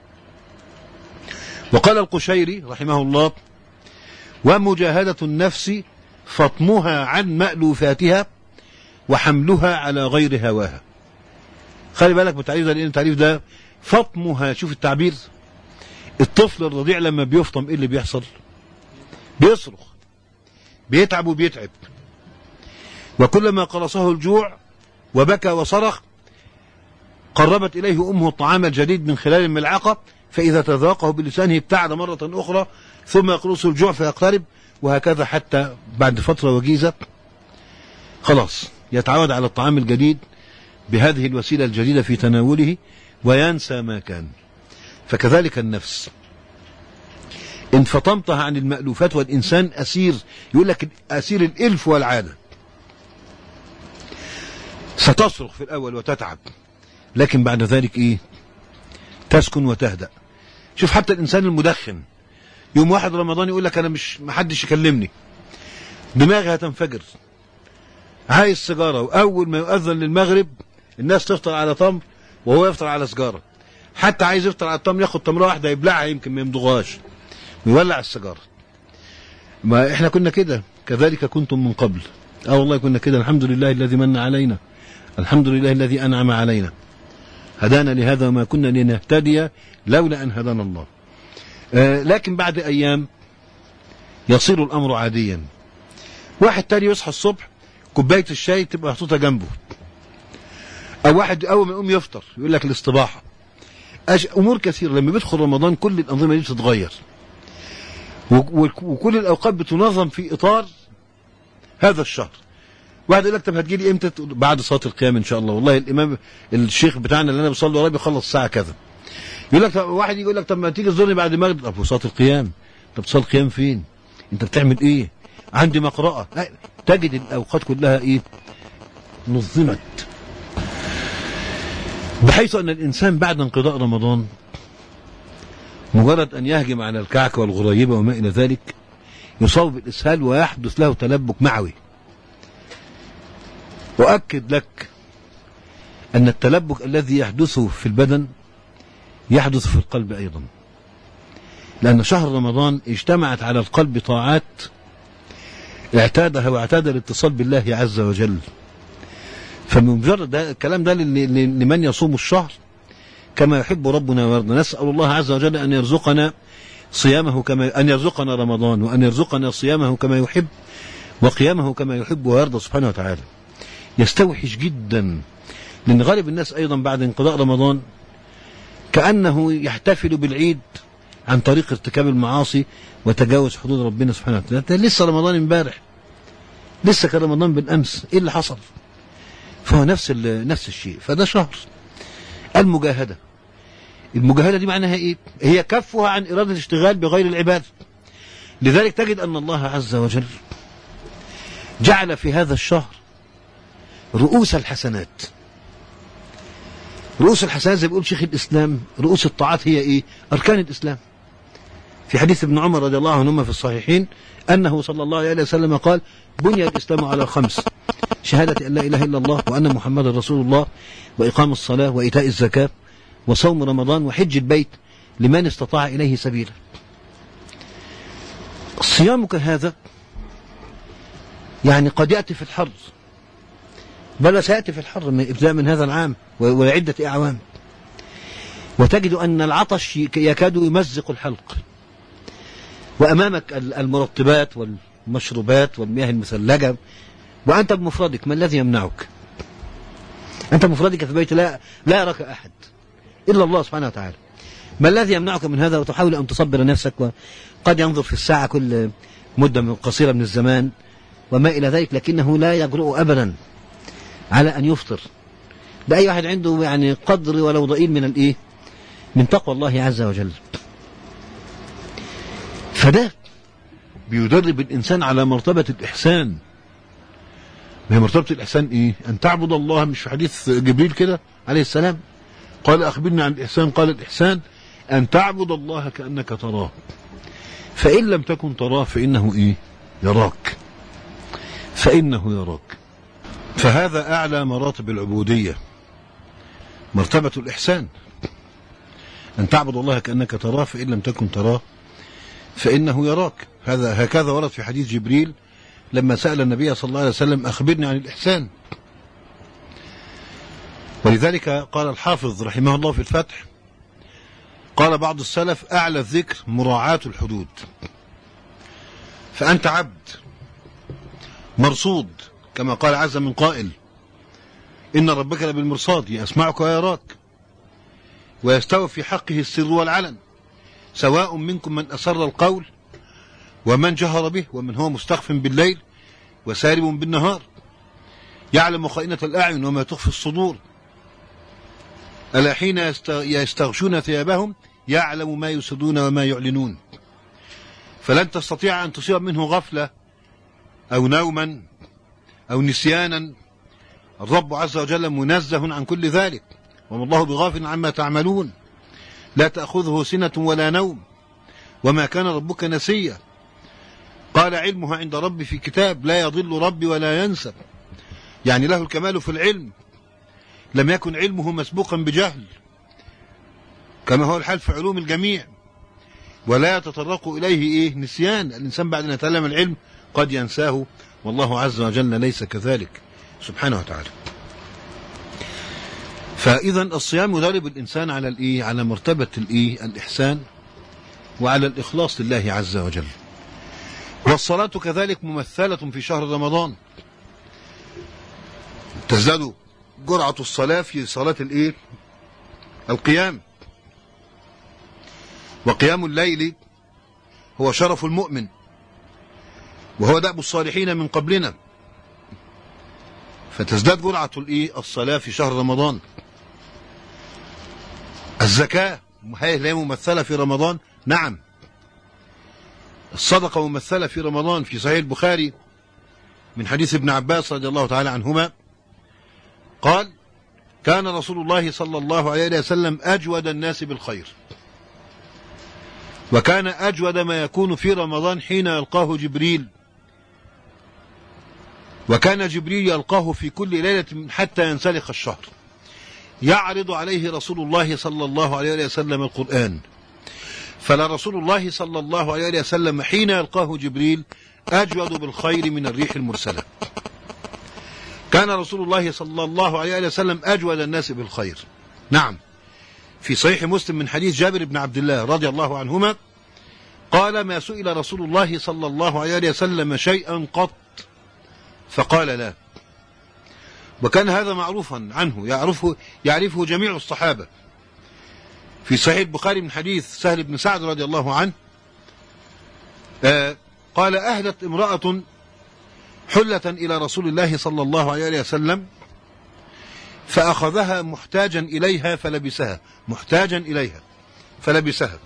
وقال القشيري رحمه الله: ومجاهدة النفس فطمها عن مألوفاتها وحملها على غير هواها. خلي بالك من التعريف ده، لأن التعريف ده فطمها. شوف التعبير، الطفل الرضيع لما بيفطم ايه اللي بيحصل؟ بيصرخ، بيتعب وبيتعب. وكلما قرصه الجوع وبكى وصرخ قربت إليه أمه الطعام الجديد من خلال الملعقة، فإذا تذاقه بلسانه ابتعد مرة أخرى، ثم يقرصه الجوع فيقترب، وهكذا حتى بعد فترة وجيزة خلاص يتعود على الطعام الجديد بهذه الوسيلة الجديدة في تناوله وينسى ما كان. فكذلك النفس إن فطمتها عن المألوفات، والإنسان أسير، يقول لك أسير الإلف والعادة. ستصرخ في الأول وتتعب، لكن بعد ذلك تسكن وتهدأ. شوف حتى الإنسان المدخن، يوم واحد رمضان يقول لك أنا مش محدش يكلمني، دماغي هتنفجر، عايز سيجارة، وأول ما يؤذن للمغرب الناس تفطر على تمر وهو يفطر على سيجارة. حتى عايز يفطر على التمر ياخد تمرة واحدة يبلعها يمكن ما يمضغهاش ويولع السيجارة. ما احنا كنا كده، كذلك كنتم من قبل. والله كنا كده. الحمد لله الذي من علينا، الحمد لله الذي أنعم علينا. هدانا لهذا وما كنا لنهتدي لولا أن هدانا الله. لكن بعد أيام يصير الأمر عاديا. واحد تاني يصحى الصبح كوباية الشاي تبقى محطوطة جنبه، أو واحد أول ما يقوم يفطر يقول لك الاستباحة. أمور كثيرة لما بيدخل رمضان كل الأنظمة دي بتتغير، وكل الأوقات بتنظم في إطار هذا الشهر. واحد يقول لك طب هتجيلي امتى؟ بعد صلاة القيام ان شاء الله. والله الامام الشيخ بتاعنا اللي انا بصلي وراه بيخلص الساعه كذا. يقول لك واحد يقول لك طب ما تيجي تزورني بعد المغرب. طب صلاة القيام، طب تصلي القيام فين؟ انت بتعمل ايه؟ عندي مقرأة. تجد الاوقات كلها ايه؟ نظمت، بحيث ان الانسان بعد انقضاء رمضان مجرد ان يهجم على الكعكة والغريبة وما الى ذلك يصاب بالاسهال ويحدث له تلبك معوي. وأكد لك أن التلبك الذي يحدثه في البدن يحدث في القلب أيضا، لأن شهر رمضان اجتمعت على القلب طاعات اعتادها واعتاد الاتصال بالله عز وجل. فمجرد الكلام ده لمن يصوم الشهر كما يحب ربنا ويرضى. نسأل الله عز وجل أن يرزقنا صيامه أن يرزقنا رمضان، وأن يرزقنا صيامه كما يحب وقيامه كما يحب ويرضى سبحانه وتعالى. يستوحش جدا، لأن غالب الناس أيضا بعد انقضاء رمضان كأنه يحتفل بالعيد عن طريق ارتكاب المعاصي وتجاوز حدود ربنا سبحانه وتعالى. لسه رمضان امبارح، لسه كان رمضان بالأمس، إيه اللي حصل؟ فهو نفس الشيء. فده شهر المجاهدة. المجاهدة دي معناها إيه؟ هي كفها عن إرادة الاشتغال بغير العبادة. لذلك تجد أن الله عز وجل جعل في هذا الشهر رؤوس الحسنات. رؤوس الحسنات زي ما بيقول شيخ الإسلام، رؤوس الطاعات هي إيه؟ أركان الإسلام. في حديث ابن عمر رضي الله عنهما في الصحيحين أنه صلى الله عليه وسلم قال: بني الإسلام على 5: شهادة أن لا إله إلا الله وأن محمد رسول الله، وإقام الصلاة، وإيتاء الزكاة، وصوم رمضان، وحج البيت لمن استطاع إليه سبيلا. صيامك هذا يعني قد يأتي في الحر، بل سيأتي في الحر ابتداء من هذا العام وعدة أعوام، وتجد أن العطش يكاد يمزق الحلق، وأمامك المرطبات والمشروبات والمياه المثلجة، وأنت بمفردك. ما الذي يمنعك؟ أنت بمفردك في بيت لا يراك أحد إلا الله سبحانه وتعالى. ما الذي يمنعك من هذا؟ وتحاول أن تصبر نفسك، وقد ينظر في الساعة كل مدة قصيرة من الزمان وما إلى ذلك، لكنه لا يجرؤ أبدا على أن يفطر. ده أي واحد عنده يعني قدر ولو ضئيل من تقوى الله عز وجل. فده بيدرب الإنسان على مرتبة الإحسان. ما هي مرتبة الإحسان إيه؟ أن تعبد الله. مش في حديث جبريل كده عليه السلام قال: أخبرني عن الإحسان؟ قال: الإحسان أن تعبد الله كأنك تراه، فإن لم تكن تراه فإنه إيه؟ يراك. فإنه يراك. فهذا أعلى مراتب العبودية، مرتبة الإحسان، أن تعبد الله كأنك تراه فإن لم تكن تراه فإنه يراك. هكذا ورد في حديث جبريل لما سأل النبي صلى الله عليه وسلم: أخبرني عن الإحسان. ولذلك قال الحافظ رحمه الله في الفتح، قال بعض السلف: أعلى الذكر مراعاة الحدود. فأنت عبد مرصود، كما قال عز من قائل: إن ربك لبالمرصاد يسمعك ويراك ويستوي في حقه السر والعلن، سواء منكم من أسر القول ومن جهر به ومن هو مستخف بالليل وسارب بالنهار، يعلم خائنة الأعين وما تخفي الصدور، ألا حين يستغشون ثيابهم يعلم ما يسرون وما يعلنون. فلن تستطيع أن تصيب منه غفلة أو نوما أو نسيانا. الرب عز وجل منزه عن كل ذلك، وما الله بغافل عما تعملون، لا تأخذه سنة ولا نوم، وما كان ربك نسيا. قال: علمها عند ربي في كتاب، لا يضل ربي ولا ينسى. يعني له الكمال في العلم، لم يكن علمه مسبوقا بجهل كما هو الحال في علوم الجميع، ولا يتطرق إليه نسيان. الإنسان بعد أن يتعلم العلم قد ينساه، والله عز وجل ليس كذلك سبحانه وتعالى. فإذا الصيام يدرب الإنسان على على مرتبة الإحسان وعلى الإخلاص لله عز وجل. والصلاة كذلك ممثلة في شهر رمضان، تزداد جرعة الصلاة في صلاة القيام. وقيام الليل هو شرف المؤمن، وهو دأب الصالحين من قبلنا، فتزداد جرعة الصلاة في شهر رمضان. الزكاة هي ممثلة في رمضان، نعم. الصدقة ممثلة في رمضان، في صحيح البخاري من حديث ابن عباس رضي الله تعالى عنهما قال: كان رسول الله صلى الله عليه وسلم أجود الناس بالخير، وكان أجود ما يكون في رمضان حين يلقاه جبريل، وكان جبريل يلقاه في كل ليلة حتى ينسلخ الشهر، يعرض عليه رسول الله صلى الله عليه وسلم القرآن، فلرسول الله صلى الله عليه وسلم حين يلقاه جبريل أجود بالخير من الريح المرسلة. كان رسول الله صلى الله عليه وسلم أجود الناس بالخير، نعم. في صحيح مسلم من حديث جابر بن عبد الله رضي الله عنهما قال: ما سئل رسول الله صلى الله عليه وسلم شيئا قط فقال لا. وكان هذا معروفا عنه، يعرفه جميع الصحابة. في صحيح البخاري من حديث سهل بن سعد رضي الله عنه قال: أهدت امرأة حلة إلى رسول الله صلى الله عليه وسلم فأخذها محتاجا إليها فلبسها،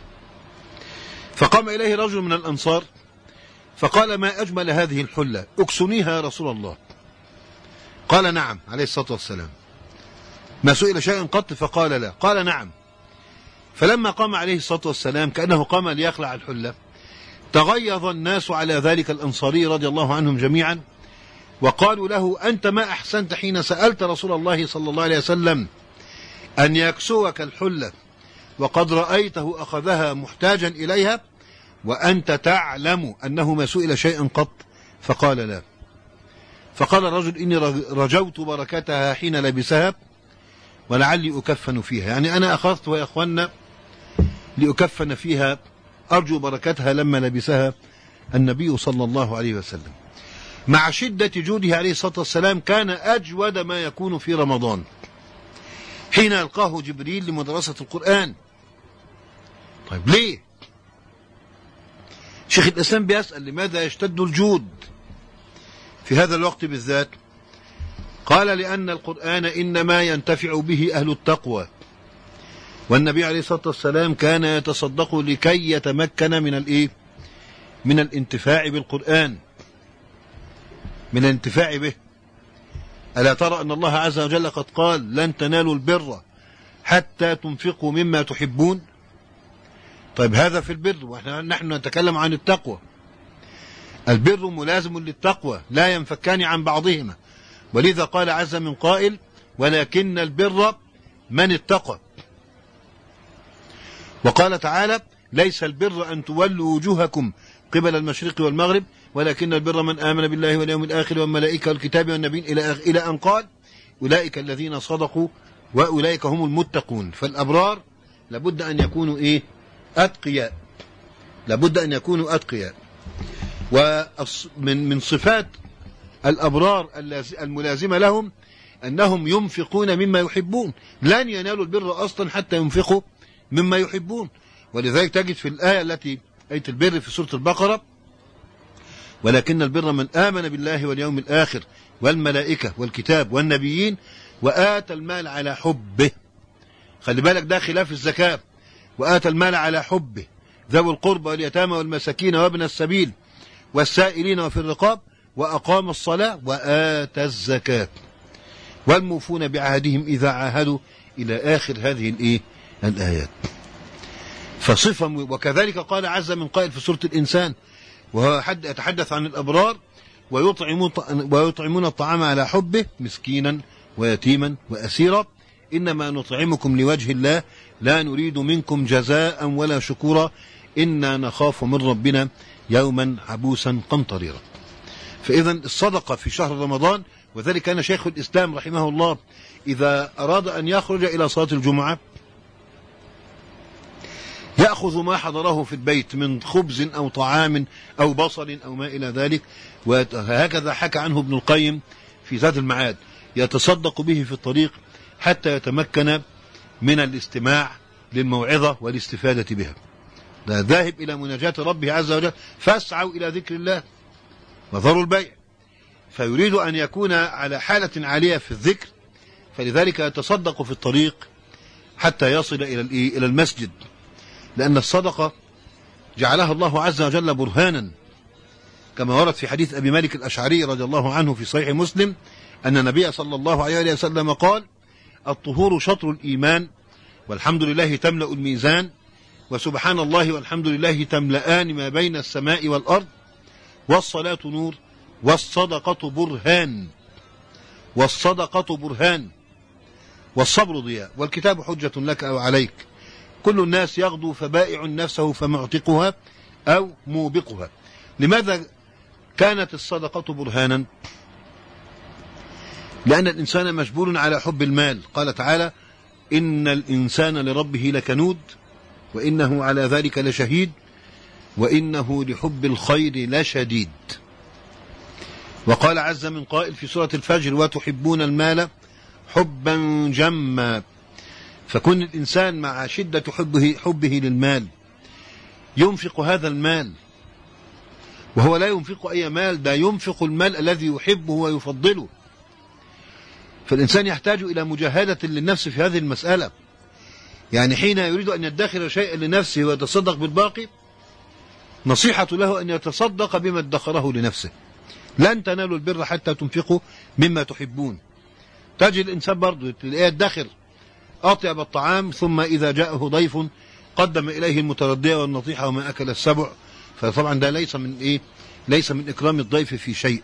فقام إليه رجل من الأنصار فقال: ما أجمل هذه الحلة، أكسنيها يا رسول الله. قال: نعم، عليه الصلاة والسلام. ما سئل شيئا قط فقال لا، قال: نعم. فلما قام عليه الصلاة والسلام كأنه قام ليخلع الحلة، تغيظ الناس على ذلك الأنصاري رضي الله عنهم جميعا، وقالوا له: أنت ما أحسنت حين سألت رسول الله صلى الله عليه وسلم أن يكسوك الحلة وقد رأيته أخذها محتاجا إليها، وأنت تعلم أنه ما سئل شيئا قط فقال لا. فقال الرجل: إني رجوت بركتها حين لبسها ولعلي أكفن فيها، يعني أنا أخذت يا أخوانا لأكفن فيها، أرجو بركتها لما لبسها النبي صلى الله عليه وسلم. مع شدة جوده عليه الصلاة والسلام كان أجود ما يكون في رمضان حين يلقاه جبريل لمدرسة القرآن. طيب ليه؟ شيخ الإسلام بيسأل: لماذا يشتد الجود في هذا الوقت بالذات؟ قال: لأن القرآن إنما ينتفع به أهل التقوى، والنبي عليه الصلاة والسلام كان يتصدق لكي يتمكن من الانتفاع بالقرآن، من الانتفاع به. ألا ترى أن الله عز وجل قد قال: لن تنالوا البر حتى تنفقوا مما تحبون؟ طيب هذا في البر، ونحن نتكلم عن التقوى. البر ملازم للتقوى، لا ينفكان عن بعضهما، ولذا قال عز من قائل: ولكن البر من اتقى. وقال تعالى: ليس البر أن تولوا وجوهكم قبل المشرق والمغرب ولكن البر من آمن بالله واليوم الآخر والملائكة والكتاب والنبيين إلى أن قال: أولئك الذين صدقوا وأولئك هم المتقون. فالأبرار لابد أن يكونوا أتقياء، لابد أن يكونوا أتقياء. ومن صفات الأبرار الملازمة لهم أنهم ينفقون مما يحبون، لن ينالوا البر أصلا حتى ينفقوا مما يحبون. ولذلك تجد في الآية آية البر في سورة البقرة: ولكن البر من آمن بالله واليوم الآخر والملائكة والكتاب والنبيين وآتى المال على حبه. خلي بالك، ده خلاف الزكاة. وآتى المال على حبه ذوي القربى واليتامى والمساكين وابن السبيل والسائلين وفي الرقاب وأقام الصلاة وآتى الزكاة والموفون بعهدهم إذا عاهدوا إلى آخر هذه الآيات. فصفة. وكذلك قال عز من قائل في سورة الإنسان وهو يتحدث عن الأبرار: ويطعمون الطعام على حبه مسكينا ويتيما وأسيرا إنما نطعمكم لوجه الله لا نريد منكم جزاء ولا شكورا إنا نخاف من ربنا يوما عبوسا قمطريرا. فإذا الصدقة في شهر رمضان وذلك كان شيخ الإسلام رحمه الله إذا أراد أن يخرج إلى صلاة الجمعة يأخذ ما حضره في البيت من خبز أو طعام أو بصل أو ما إلى ذلك، وهكذا حكى عنه ابن القيم في زاد المعاد، يتصدق به في الطريق حتى يتمكن من الاستماع للموعظة والاستفادة بها. ذاهب إلى مناجاة ربه عز وجل، فاسعوا إلى ذكر الله وذروا البيع، فيريد أن يكون على حالة عالية في الذكر، فلذلك يتصدق في الطريق حتى يصل إلى المسجد، لأن الصدقة جعلها الله عز وجل برهانا، كما ورد في حديث أبي مالك الأشعري رضي الله عنه في صحيح مسلم أن النبي صلى الله عليه وسلم قال: الطهور شطر الإيمان، والحمد لله تملأ الميزان، وسبحان الله والحمد لله تملأان ما بين السماء والأرض، والصلاة نور، والصدقة برهان، والصدقة برهان، والصبر ضياء، والكتاب حجة لك أو عليك، كل الناس يغدو فبائع نفسه فمعتقها أو موبقها. لماذا كانت الصدقة برهانا؟ لأن الإنسان مجبول على حب المال. قال تعالى: إن الإنسان لربه لكنود وإنه على ذلك لشهيد وإنه لحب الخير لشديد. وقال عز من قائل في سورة الفجر: وتحبون المال حبا جما. فكون الإنسان مع شدة حبه للمال ينفق هذا المال، وهو لا ينفق أي مال، ده ينفق المال الذي يحبه ويفضله. فالإنسان يحتاج إلى مجاهدة للنفس في هذه المسألة. يعني حين يريد أن يدخر شيئا لنفسه ويتصدق بالباقي، نصيحة له أن يتصدق بما ادخره لنفسه. لن تنالوا البر حتى تنفقوا مما تحبون. تجد الإنسان برضو يدخر أطيب الطعام، ثم إذا جاءه ضيف قدم إليه المتردية والنطيحة وما أكل السبع، فطبعا ده ليس من إكرام الضيف في شيء.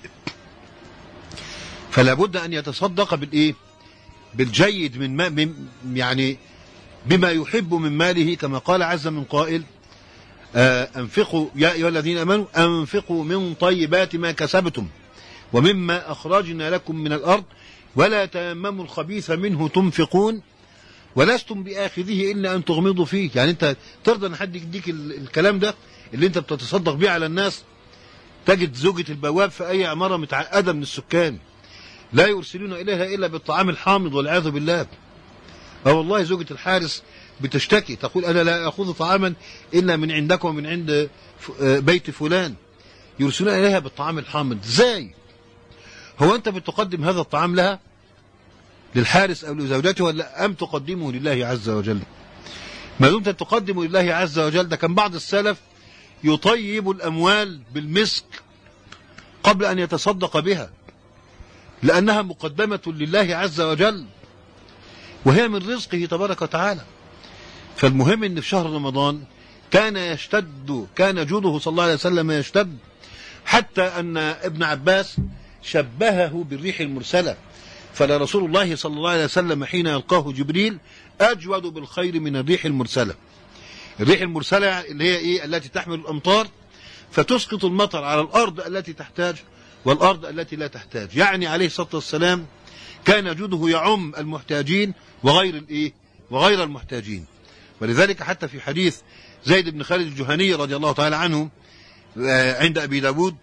فلا بد أن يتصدق بالجيد يعني بما يحب من ماله، كما قال عز من قائل: أنفقوا يا أيها الذين آمنوا أنفقوا من طيبات ما كسبتم ومما أخرجنا لكم من الأرض ولا تيمموا الخبيث منه تنفقون ولستم بآخذه إلا أن تغمضوا فيه. يعني أنت ترضى أن حد يديك الكلام ده اللي أنت بتتصدق بيه على الناس؟ تجد زوجة البواب في أي عمارة متعقدة من السكان لا يرسلون إليها إلا بالطعام الحامض والعياذ بالله. والله زوجة الحارس بتشتكي، تقول: أنا لا أخذ طعاما إلا من عندكم ومن عند بيت فلان، يرسلون إليها بالطعام الحامض. إزاي؟ هو أنت بتقدم هذا الطعام لها للحارس أو لزوجته، ولا أم تقدمه لله عز وجل؟ ما دمت تقدمه لله عز وجل، ده كان بعض السلف يطيب الأموال بالمسك قبل أن يتصدق بها، لأنها مقدمة لله عز وجل وهي من رزقه تبارك وتعالى. فالمهم أن في شهر رمضان كان جوده صلى الله عليه وسلم يشتد، حتى أن ابن عباس شبهه بالريح المرسلة. فلرسول الله صلى الله عليه وسلم حين يلقاه جبريل أجود بالخير من الريح المرسلة. الريح المرسلة اللي هي التي تحمل الأمطار فتسقط المطر على الأرض التي تحتاج والأرض التي لا تحتاج. يعني عليه الصلاة والسلام كان جوده يعم المحتاجين وغير المحتاجين. ولذلك حتى في حديث زيد بن خالد الجهني رضي الله تعالى عنه عند أبي داود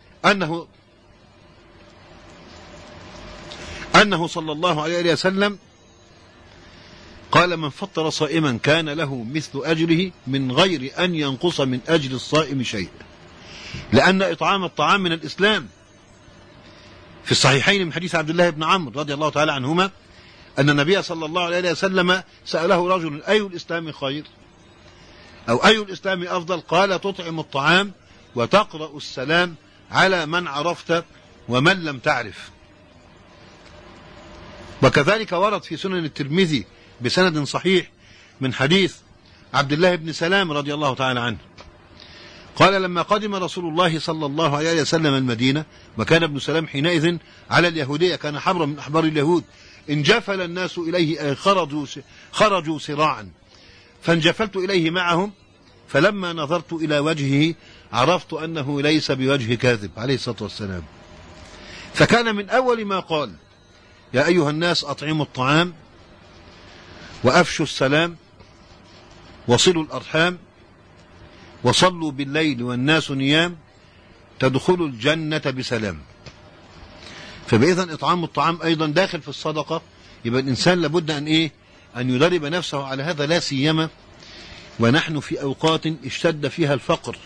أنه صلى الله عليه وسلم قال: من فطر صائما كان له مثل أجره من غير أن ينقص من أجر الصائم شيء. لأن إطعام الطعام من الإسلام. في الصحيحين من حديث عبد الله بن عمرو رضي الله تعالى عنهما أن النبي صلى الله عليه وسلم سأله رجل: أي الإسلام خير أو أي الإسلام أفضل؟ قال: تطعم الطعام وتقرأ السلام على من عرفت ومن لم تعرف. وكذلك ورد في سنن الترمذي بسند صحيح من حديث عبد الله بن سلام رضي الله تعالى عنه قال: لما قدم رسول الله صلى الله عليه وسلم المدينة، وكان ابن سلام حينئذ على اليهودية، كان حبرا من أحبار اليهود، انجفل الناس إليه أي خرجوا سراعا، فانجفلت إليه معهم، فلما نظرت إلى وجهه عرفت أنه ليس بوجه كاذب عليه الصلاة والسلام. فكان من أول ما قال: يا أيها الناس أطعموا الطعام وأفشوا السلام وصلوا الأرحام وصلوا بالليل والناس نيام تدخلوا الجنة بسلام. فبإذن إطعام الطعام أيضا داخل في الصدقة. يبقى الإنسان لابد أن يدرب نفسه على هذا، لا سيما ونحن في أوقات اشتد فيها الفقر،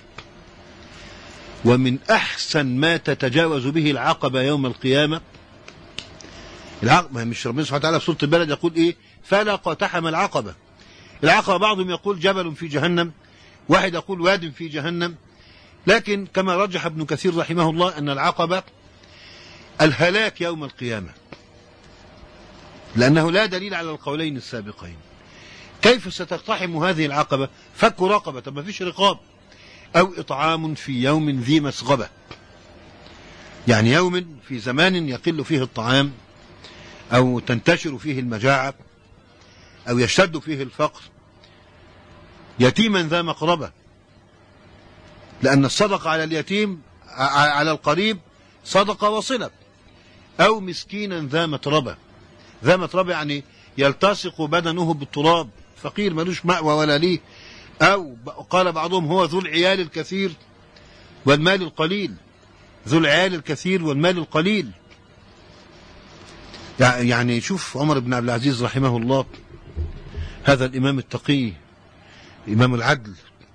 ومن أحسن ما تتجاوز به العقبة يوم القيامة العقبة. مش ربنا سبحانه وتعالى في سورة البلد يقول فلا اقتحم العقبة. العقبة بعضهم يقول جبل في جهنم، واحد يقول واد في جهنم، لكن كما رجح ابن كثير رحمه الله أن العقبة الهلاك يوم القيامة، لأنه لا دليل على القولين السابقين. كيف ستقتحم هذه العقبة؟ فك رقبة، طب ما فيش رقاب، أو إطعام في يوم ذي مسغبة، يعني يوم في زمان يقل فيه الطعام أو تنتشر فيه المجاعة أو يشتد فيه الفقر، يتيما ذا مقربة، لأن الصدقة على اليتيم على القريب صدقة وصلة، أو مسكينا ذا متربة. ذا متربة يعني يلتصق بدنه بالتراب، فقير ملوش مأوى ولا ليه. أو قال بعضهم هو ذو العيال الكثير والمال القليل، ذو العيال الكثير والمال القليل. يعني شوف عمر بن عبد العزيز رحمه الله، هذا الإمام التقي إمام العدل،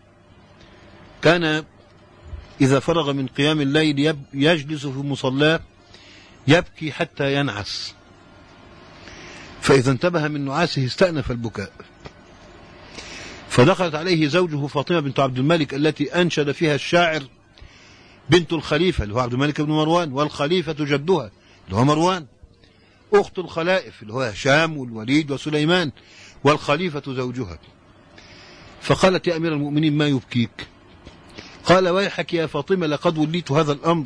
كان إذا فرغ من قيام الليل يجلس في مصلاه يبكي حتى ينعس، فإذا انتبه من نعاسه استأنف البكاء. فدخلت عليه زوجه فاطمة بنت عبد الملك التي أنشد فيها الشاعر: بنت الخليفة اللي هو عبد الملك بن مروان، والخليفة جدها اللي هو مروان، أخت الخلائف اللي هو هشام والوليد وسليمان، والخليفة زوجها. فقالت: يا أمير المؤمنين ما يبكيك؟ قال: ويحك يا فاطمة، لقد وليت هذا الأمر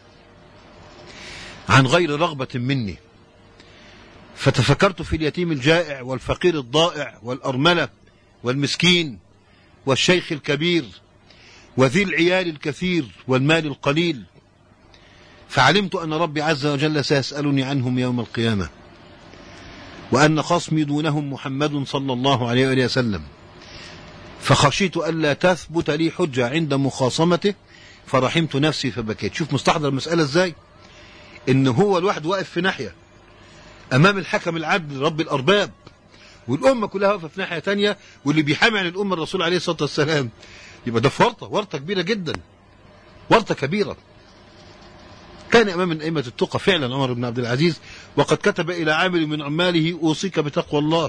عن غير رغبة مني، فتفكرت في اليتيم الجائع والفقير الضائع والأرملة والمسكين والشيخ الكبير وذي العيال الكثير والمال القليل، فعلمت أن ربي عز وجل سيسألني عنهم يوم القيامة، وأن خصمي دونهم محمد صلى الله عليه وآله وسلم، فخشيت ألا تثبت لي حجة عند مخاصمته فرحمت نفسي فبكيت. شوف مستحضر المسألة ازاي، إن هو الواحد واقف في ناحية أمام الحكم العدل رب الأرباب، والأمة كلها واقفة في ناحية تانية، واللي بيحامي عن الأمة الرسول عليه الصلاة والسلام. يبقى ده ورطة كبيرة جدا، ورطة كبيرة. كان أمام من أئمة التقى فعلا عمر بن عبد العزيز، وقد كتب إلى عامل من عماله: أوصيك بتقوى الله،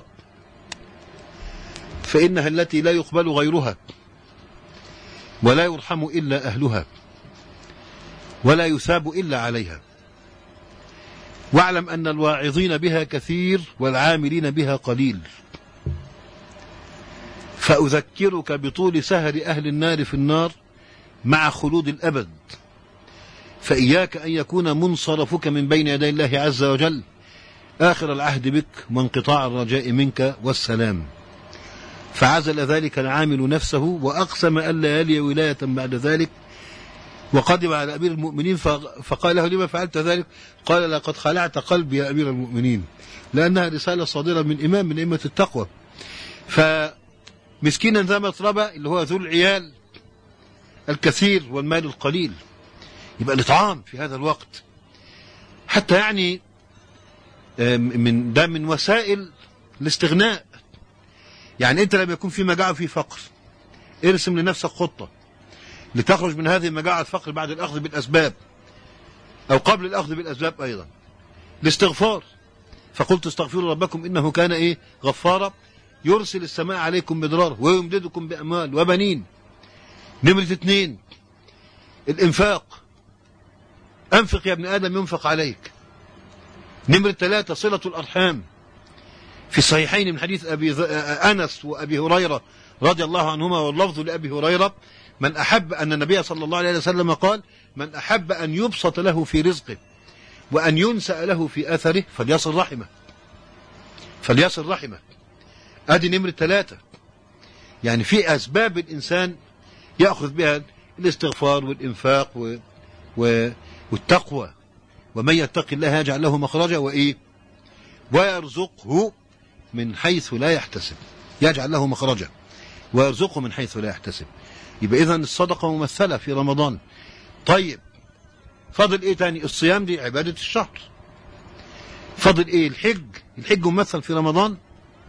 فإنها التي لا يقبل غيرها، ولا يرحم إلا أهلها، ولا يثاب إلا عليها، واعلم أن الواعظين بها كثير والعاملين بها قليل، فأذكرك بطول سهر أهل النار في النار مع خلود الأبد، فإياك أن يكون منصرفك من بين يدي الله عز وجل آخر العهد بك وانقطاع الرجاء منك والسلام. فعزل ذلك العامل نفسه وأقسم ألا يلي ولاية بعد ذلك، وقدم على أمير المؤمنين فقال له: لما فعلت ذلك؟ قال: لقد خلعت قلبي يا أمير المؤمنين، لأنها رسالة صادرة من إمام من أئمة التقوى. فمسكينا ذا متربة اللي هو ذو العيال الكثير والمال القليل، يبقى الإطعام في هذا الوقت حتى يعني من وسائل الاستغناء. يعني أنت لما يكون في مجاعة وفي فقر، ارسم لنفسك خطة لتخرج من هذه المجاعة الفقر بعد الأخذ بالأسباب أو قبل الأخذ بالأسباب. أيضا الاستغفار، فقلت استغفروا ربكم إنه كان غفارا يرسل السماء عليكم مدرارا ويمددكم بأموال وبنين. نمرة 2 الإنفاق، أنفق يا ابن آدم ينفق عليك. نمرة 3 صلة الأرحام، في الصحيحين من حديث أنس وأبي هريرة رضي الله عنهما، واللفظ لأبي هريرة: من أحب أن النبي صلى الله عليه وسلم قال: من أحب أن يبسط له في رزقه وأن ينسأ له في أثره فليصل رحمه. فليصل رحمه. أدي نمرة 3. يعني في أسباب الإنسان يأخذ بها الاستغفار والإنفاق والتقوى ومن يتق الله يجعل له مخرجا وإيه ويرزقه من حيث لا يحتسب. يجعل له مخرجا ويرزقه من حيث لا يحتسب. يبقى إذن الصدقة ممثلة في رمضان. طيب فضل إيه تاني؟ الصيام دي عبادة الشهر. فضل إيه؟ الحج ممثل في رمضان.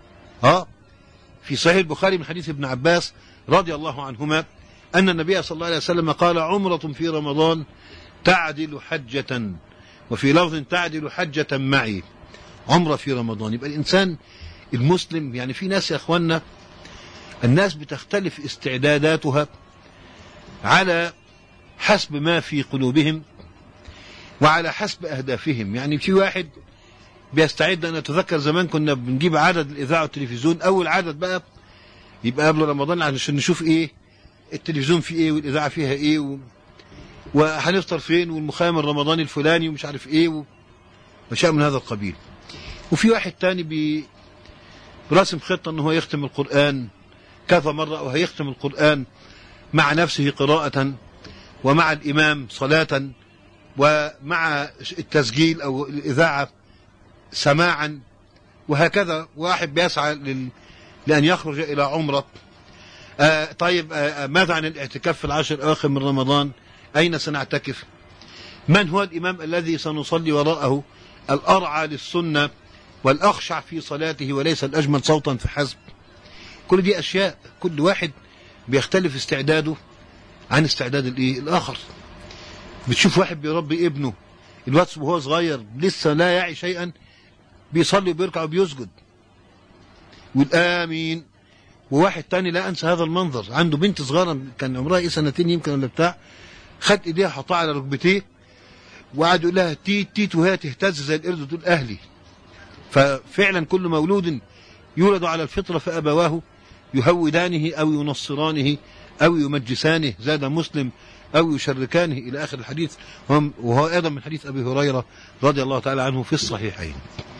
في صحيح البخاري من حديث ابن عباس رضي الله عنهما أن النبي صلى الله عليه وسلم قال عمرة في رمضان تعدل حجة، وفي لفظ تعدل حجة معي. عمرة في رمضان. يبقى الإنسان المسلم، يعني في ناس يا أخوانا الناس بتختلف استعداداتها على حسب ما في قلوبهم وعلى حسب أهدافهم. يعني في واحد بيستعد، أنا أتذكر زمان كنا بنجيب عدد الإذاعة والتلفزيون، أول عدد بقى يبقى قبل رمضان عشان نشوف إيه التلفزيون فيه إيه والإذاعة فيها إيه وهنفطر فين والمخيم الرمضاني الفلاني ومش عارف إيه وشيء من هذا القبيل. وفي واحد تاني براسم خطة أنه هو يختم القرآن كذا مرة، أو هيختم القرآن مع نفسه قراءة ومع الإمام صلاة ومع التسجيل أو الإذاعة سماعا، وهكذا. واحد بيسعى لأن يخرج إلى عمرة. طيب ماذا عن الاعتكاف في العشر الأواخر من رمضان؟ أين سنعتكف؟ من هو الإمام الذي سنصلي وراءه الأرعى للسنة والأخشع في صلاته وليس الأجمل صوتا فحسب؟ كل دي أشياء كل واحد بيختلف استعداده عن استعداد الآخر. بتشوف واحد بيربي ابنه الواد وهو صغير لسه لا يعي شيئا، بيصلي وبيركع وبيسجد والآمين. وواحد تاني لا أنسى هذا المنظر، عنده بنت صغيرة كان عمرها 2 يمكن ولا بتاع، خد إيديها حطها على ركبتيه وقعد يقول لها تيت تيت وهي تهتز زي القرد وتقول أهلي. ففعلا كل مولود يولد على الفطرة فأبواه يهودانه أو ينصرانه أو يمجسانه، زاد مسلم، أو يشركانه، إلى آخر الحديث. وهو أيضا من حديث أبي هريرة رضي الله تعالى عنه في الصحيحين.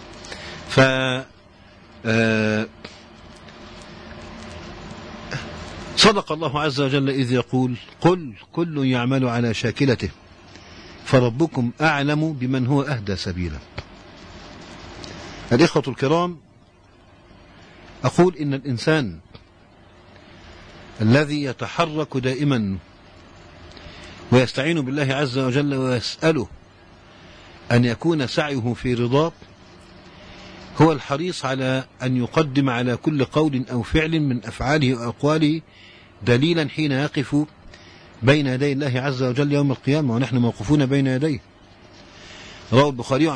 صدق الله عز وجل إذ يقول قل كل يعمل على شاكلته فربكم أعلم بمن هو أهدى سبيلا. الإخوة الكرام، أقول إن الإنسان الذي يتحرك دائما ويستعين بالله عز وجل ويسأله أن يكون سعيه في رضاه هو الحريص على أن يقدم على كل قول أو فعل من أفعاله وأقواله دليلا حين يقف بين يدي الله عز وجل يوم القيامة ونحن موقوفون بين يديه. روى البخاري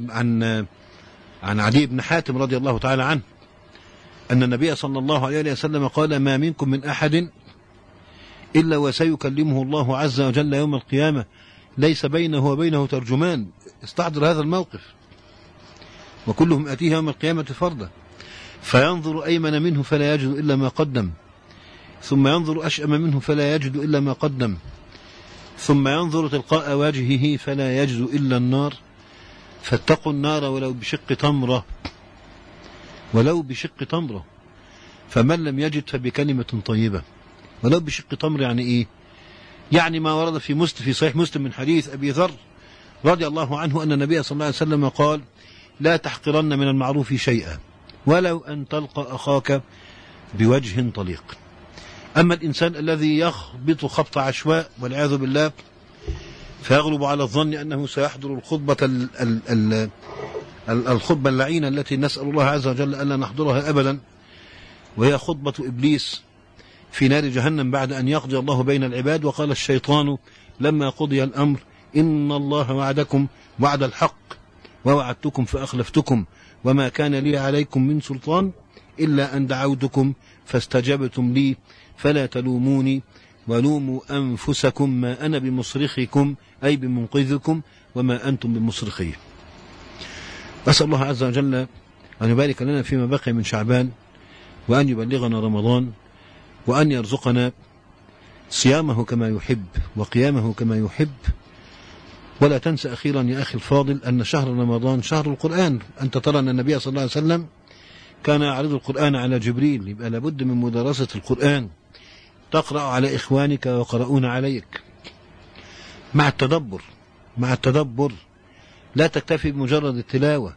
عن عدي بن حاتم رضي الله تعالى عنه أن النبي صلى الله عليه وسلم قال ما منكم من أحد إلا وسيكلمه الله عز وجل يوم القيامة ليس بينه وبينه ترجمان. استحضر هذا الموقف. وكلهم أتيه يوم القيامة فردا فينظر أيمن منه فلا يجد إلا ما قدم، ثم ينظر أشأم منه فلا يجد إلا ما قدم، ثم ينظر تلقاء وجهه فلا يجد إلا النار، فاتقوا النار ولو بشق تمرة، ولو بشق تمرة، فمن لم يجد فبكلمة طيبة. ولو بشق تمر يعني إيه؟ يعني ما ورد في صحيح مسلم من حديث أبي ذر رضي الله عنه أن النبي صلى الله عليه وسلم قال لا تحقرن من المعروف شيئا ولو أن تلقى أخاك بوجه طليق. أما الإنسان الذي يخبط خبط عشواء والعياذ بالله فيغلب على الظن أنه سيحضر الخطبة اللعينة التي نسأل الله عز وجل ألا نحضرها أبدا، وهي خطبة إبليس في نار جهنم بعد أن يقضي الله بين العباد. وقال الشيطان لما قضي الأمر إن الله وعدكم وعد الحق ووعدتكم فأخلفتكم وما كان لي عليكم من سلطان إلا أن دعوتكم فاستجبتم لي فلا تلوموني ولوموا أنفسكم ما أنا بمصرخكم أي بمنقذكم وما أنتم بمصرخي. أسأل الله عز وجل أن يبارك لنا فيما بقي من شعبان، وأن يبلغنا رمضان، وأن يرزقنا صيامه كما يحب وقيامه كما يحب. ولا تنسى أخيرا يا أخي الفاضل أن شهر رمضان شهر القرآن. أنت ترى أن النبي صلى الله عليه وسلم كان يعرض القرآن على جبريل، يبقى لابد من مدرسة القرآن. تقرأ على إخوانك ويقرؤون عليك مع التدبر لا تكتفي بمجرد التلاوة،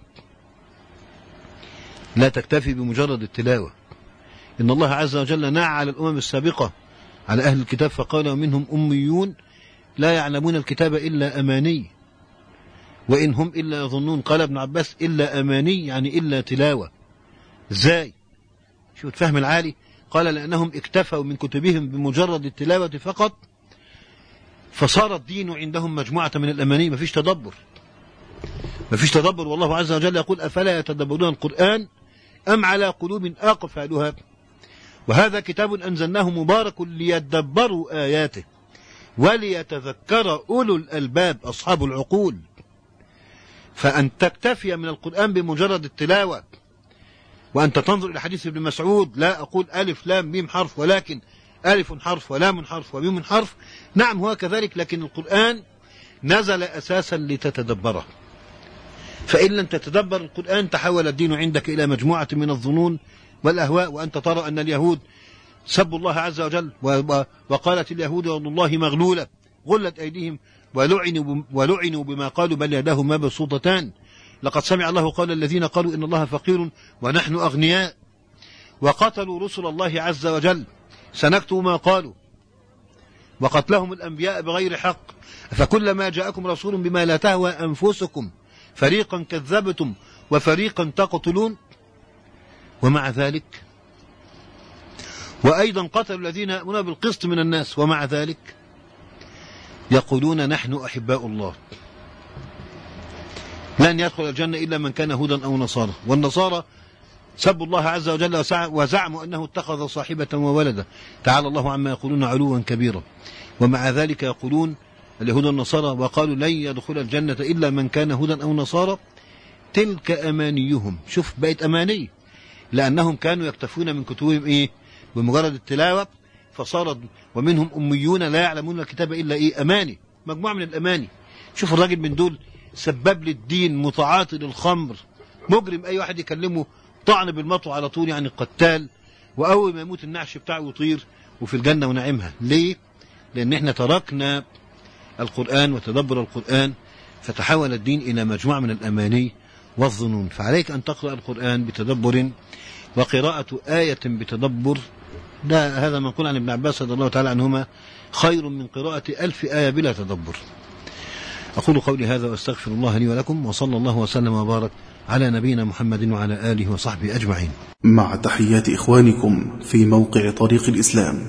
لا تكتفي بمجرد التلاوة. إن الله عز وجل نعى على الأمم السابقة على أهل الكتاب فقال ومنهم أميون لا يعلمون الكتاب إلا أماني وإن هم إلا يظنون. قال ابن عباس إلا أماني يعني إلا تلاوة. إزاي؟ شو الفهم العالي؟ قال لأنهم اكتفوا من كتبهم بمجرد التلاوة فقط، فصار الدين عندهم مجموعة من الأماني. مفيش تدبر، مفيش تدبر. والله عز وجل يقول أفلا يتدبرون القرآن أم على قلوب أقفالها. وهذا كتاب أنزلناه مبارك ليدبروا آياته وليتذكر أولو الألباب أصحاب العقول. فأن تكتفي من القرآن بمجرد التلاوة وأنت تنظر إلى حديث ابن مسعود، لا أقول ألف لام ميم حرف ولكن ألف حرف ولام حرف وميم حرف، نعم هو كذلك، لكن القرآن نزل أساسا لتتدبره. فإن لم تتدبر القرآن تحول الدين عندك إلى مجموعة من الظنون والأهواء. وأنت ترى أن اليهود سبوا الله عز وجل وقالت اليهود يد الله مغلولة غلت أيديهم ولعنوا بما قالوا بل يداه مبسوطتان لقد سمع الله قال الذين قالوا إن الله فقير ونحن أغنياء وقتلوا رسل الله عز وجل سنكتب ما قالوا وقتلهم الأنبياء بغير حق فكلما جاءكم رسول بما لا تهوى أنفسكم فريقا كذبتم وفريقا تقتلون. ومع ذلك وأيضا قتلوا الذين يأمنون بالقسط من الناس ومع ذلك يقولون نحن أحباء الله لن يدخل الجنة إلا من كان هودا أو نصارى. والنصارى سبوا الله عز وجل وزعموا أنه اتخذ صاحبة وولدا تعالى الله عما يقولون علوا كبيرا. ومع ذلك يقولون اليهود والنصارى وقالوا لن يدخل الجنة إلا من كان هودا أو نصارى تلك أمانيهم. شوف بقت أماني لأنهم كانوا يكتفون من كتبهم بمجرد التلاوة فصارت ومنهم أميون لا يعلمون الكتاب إلا أماني، مجموعة من الأماني. شوف الراجل من دول سبب للدين متعاطي للخمر مجرم، أي واحد يكلمه طعن بالمطو على طول يعني قتال، وأول ما يموت النعش بتاعه يطير وفي الجنة ونعمها. ليه؟ لأن احنا تركنا القرآن وتدبر القرآن فتحول الدين إلى مجموعة من الأماني والظنون. فعليك أن تقرأ القرآن بتدبر، وقراءة آية بتدبر هذا منقول عن ابن عباس رضي الله تعالى عنهما خير من قراءة 1000 آية بلا تدبر. أقول قولي هذا وأستغفر الله لي ولكم، وصلى الله وسلم وبارك على نبينا محمد وعلى آله وصحبه أجمعين. مع تحيات إخوانكم في موقع طريق الإسلام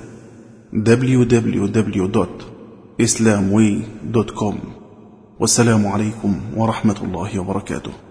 www.islamway.com. والسلام عليكم ورحمة الله وبركاته.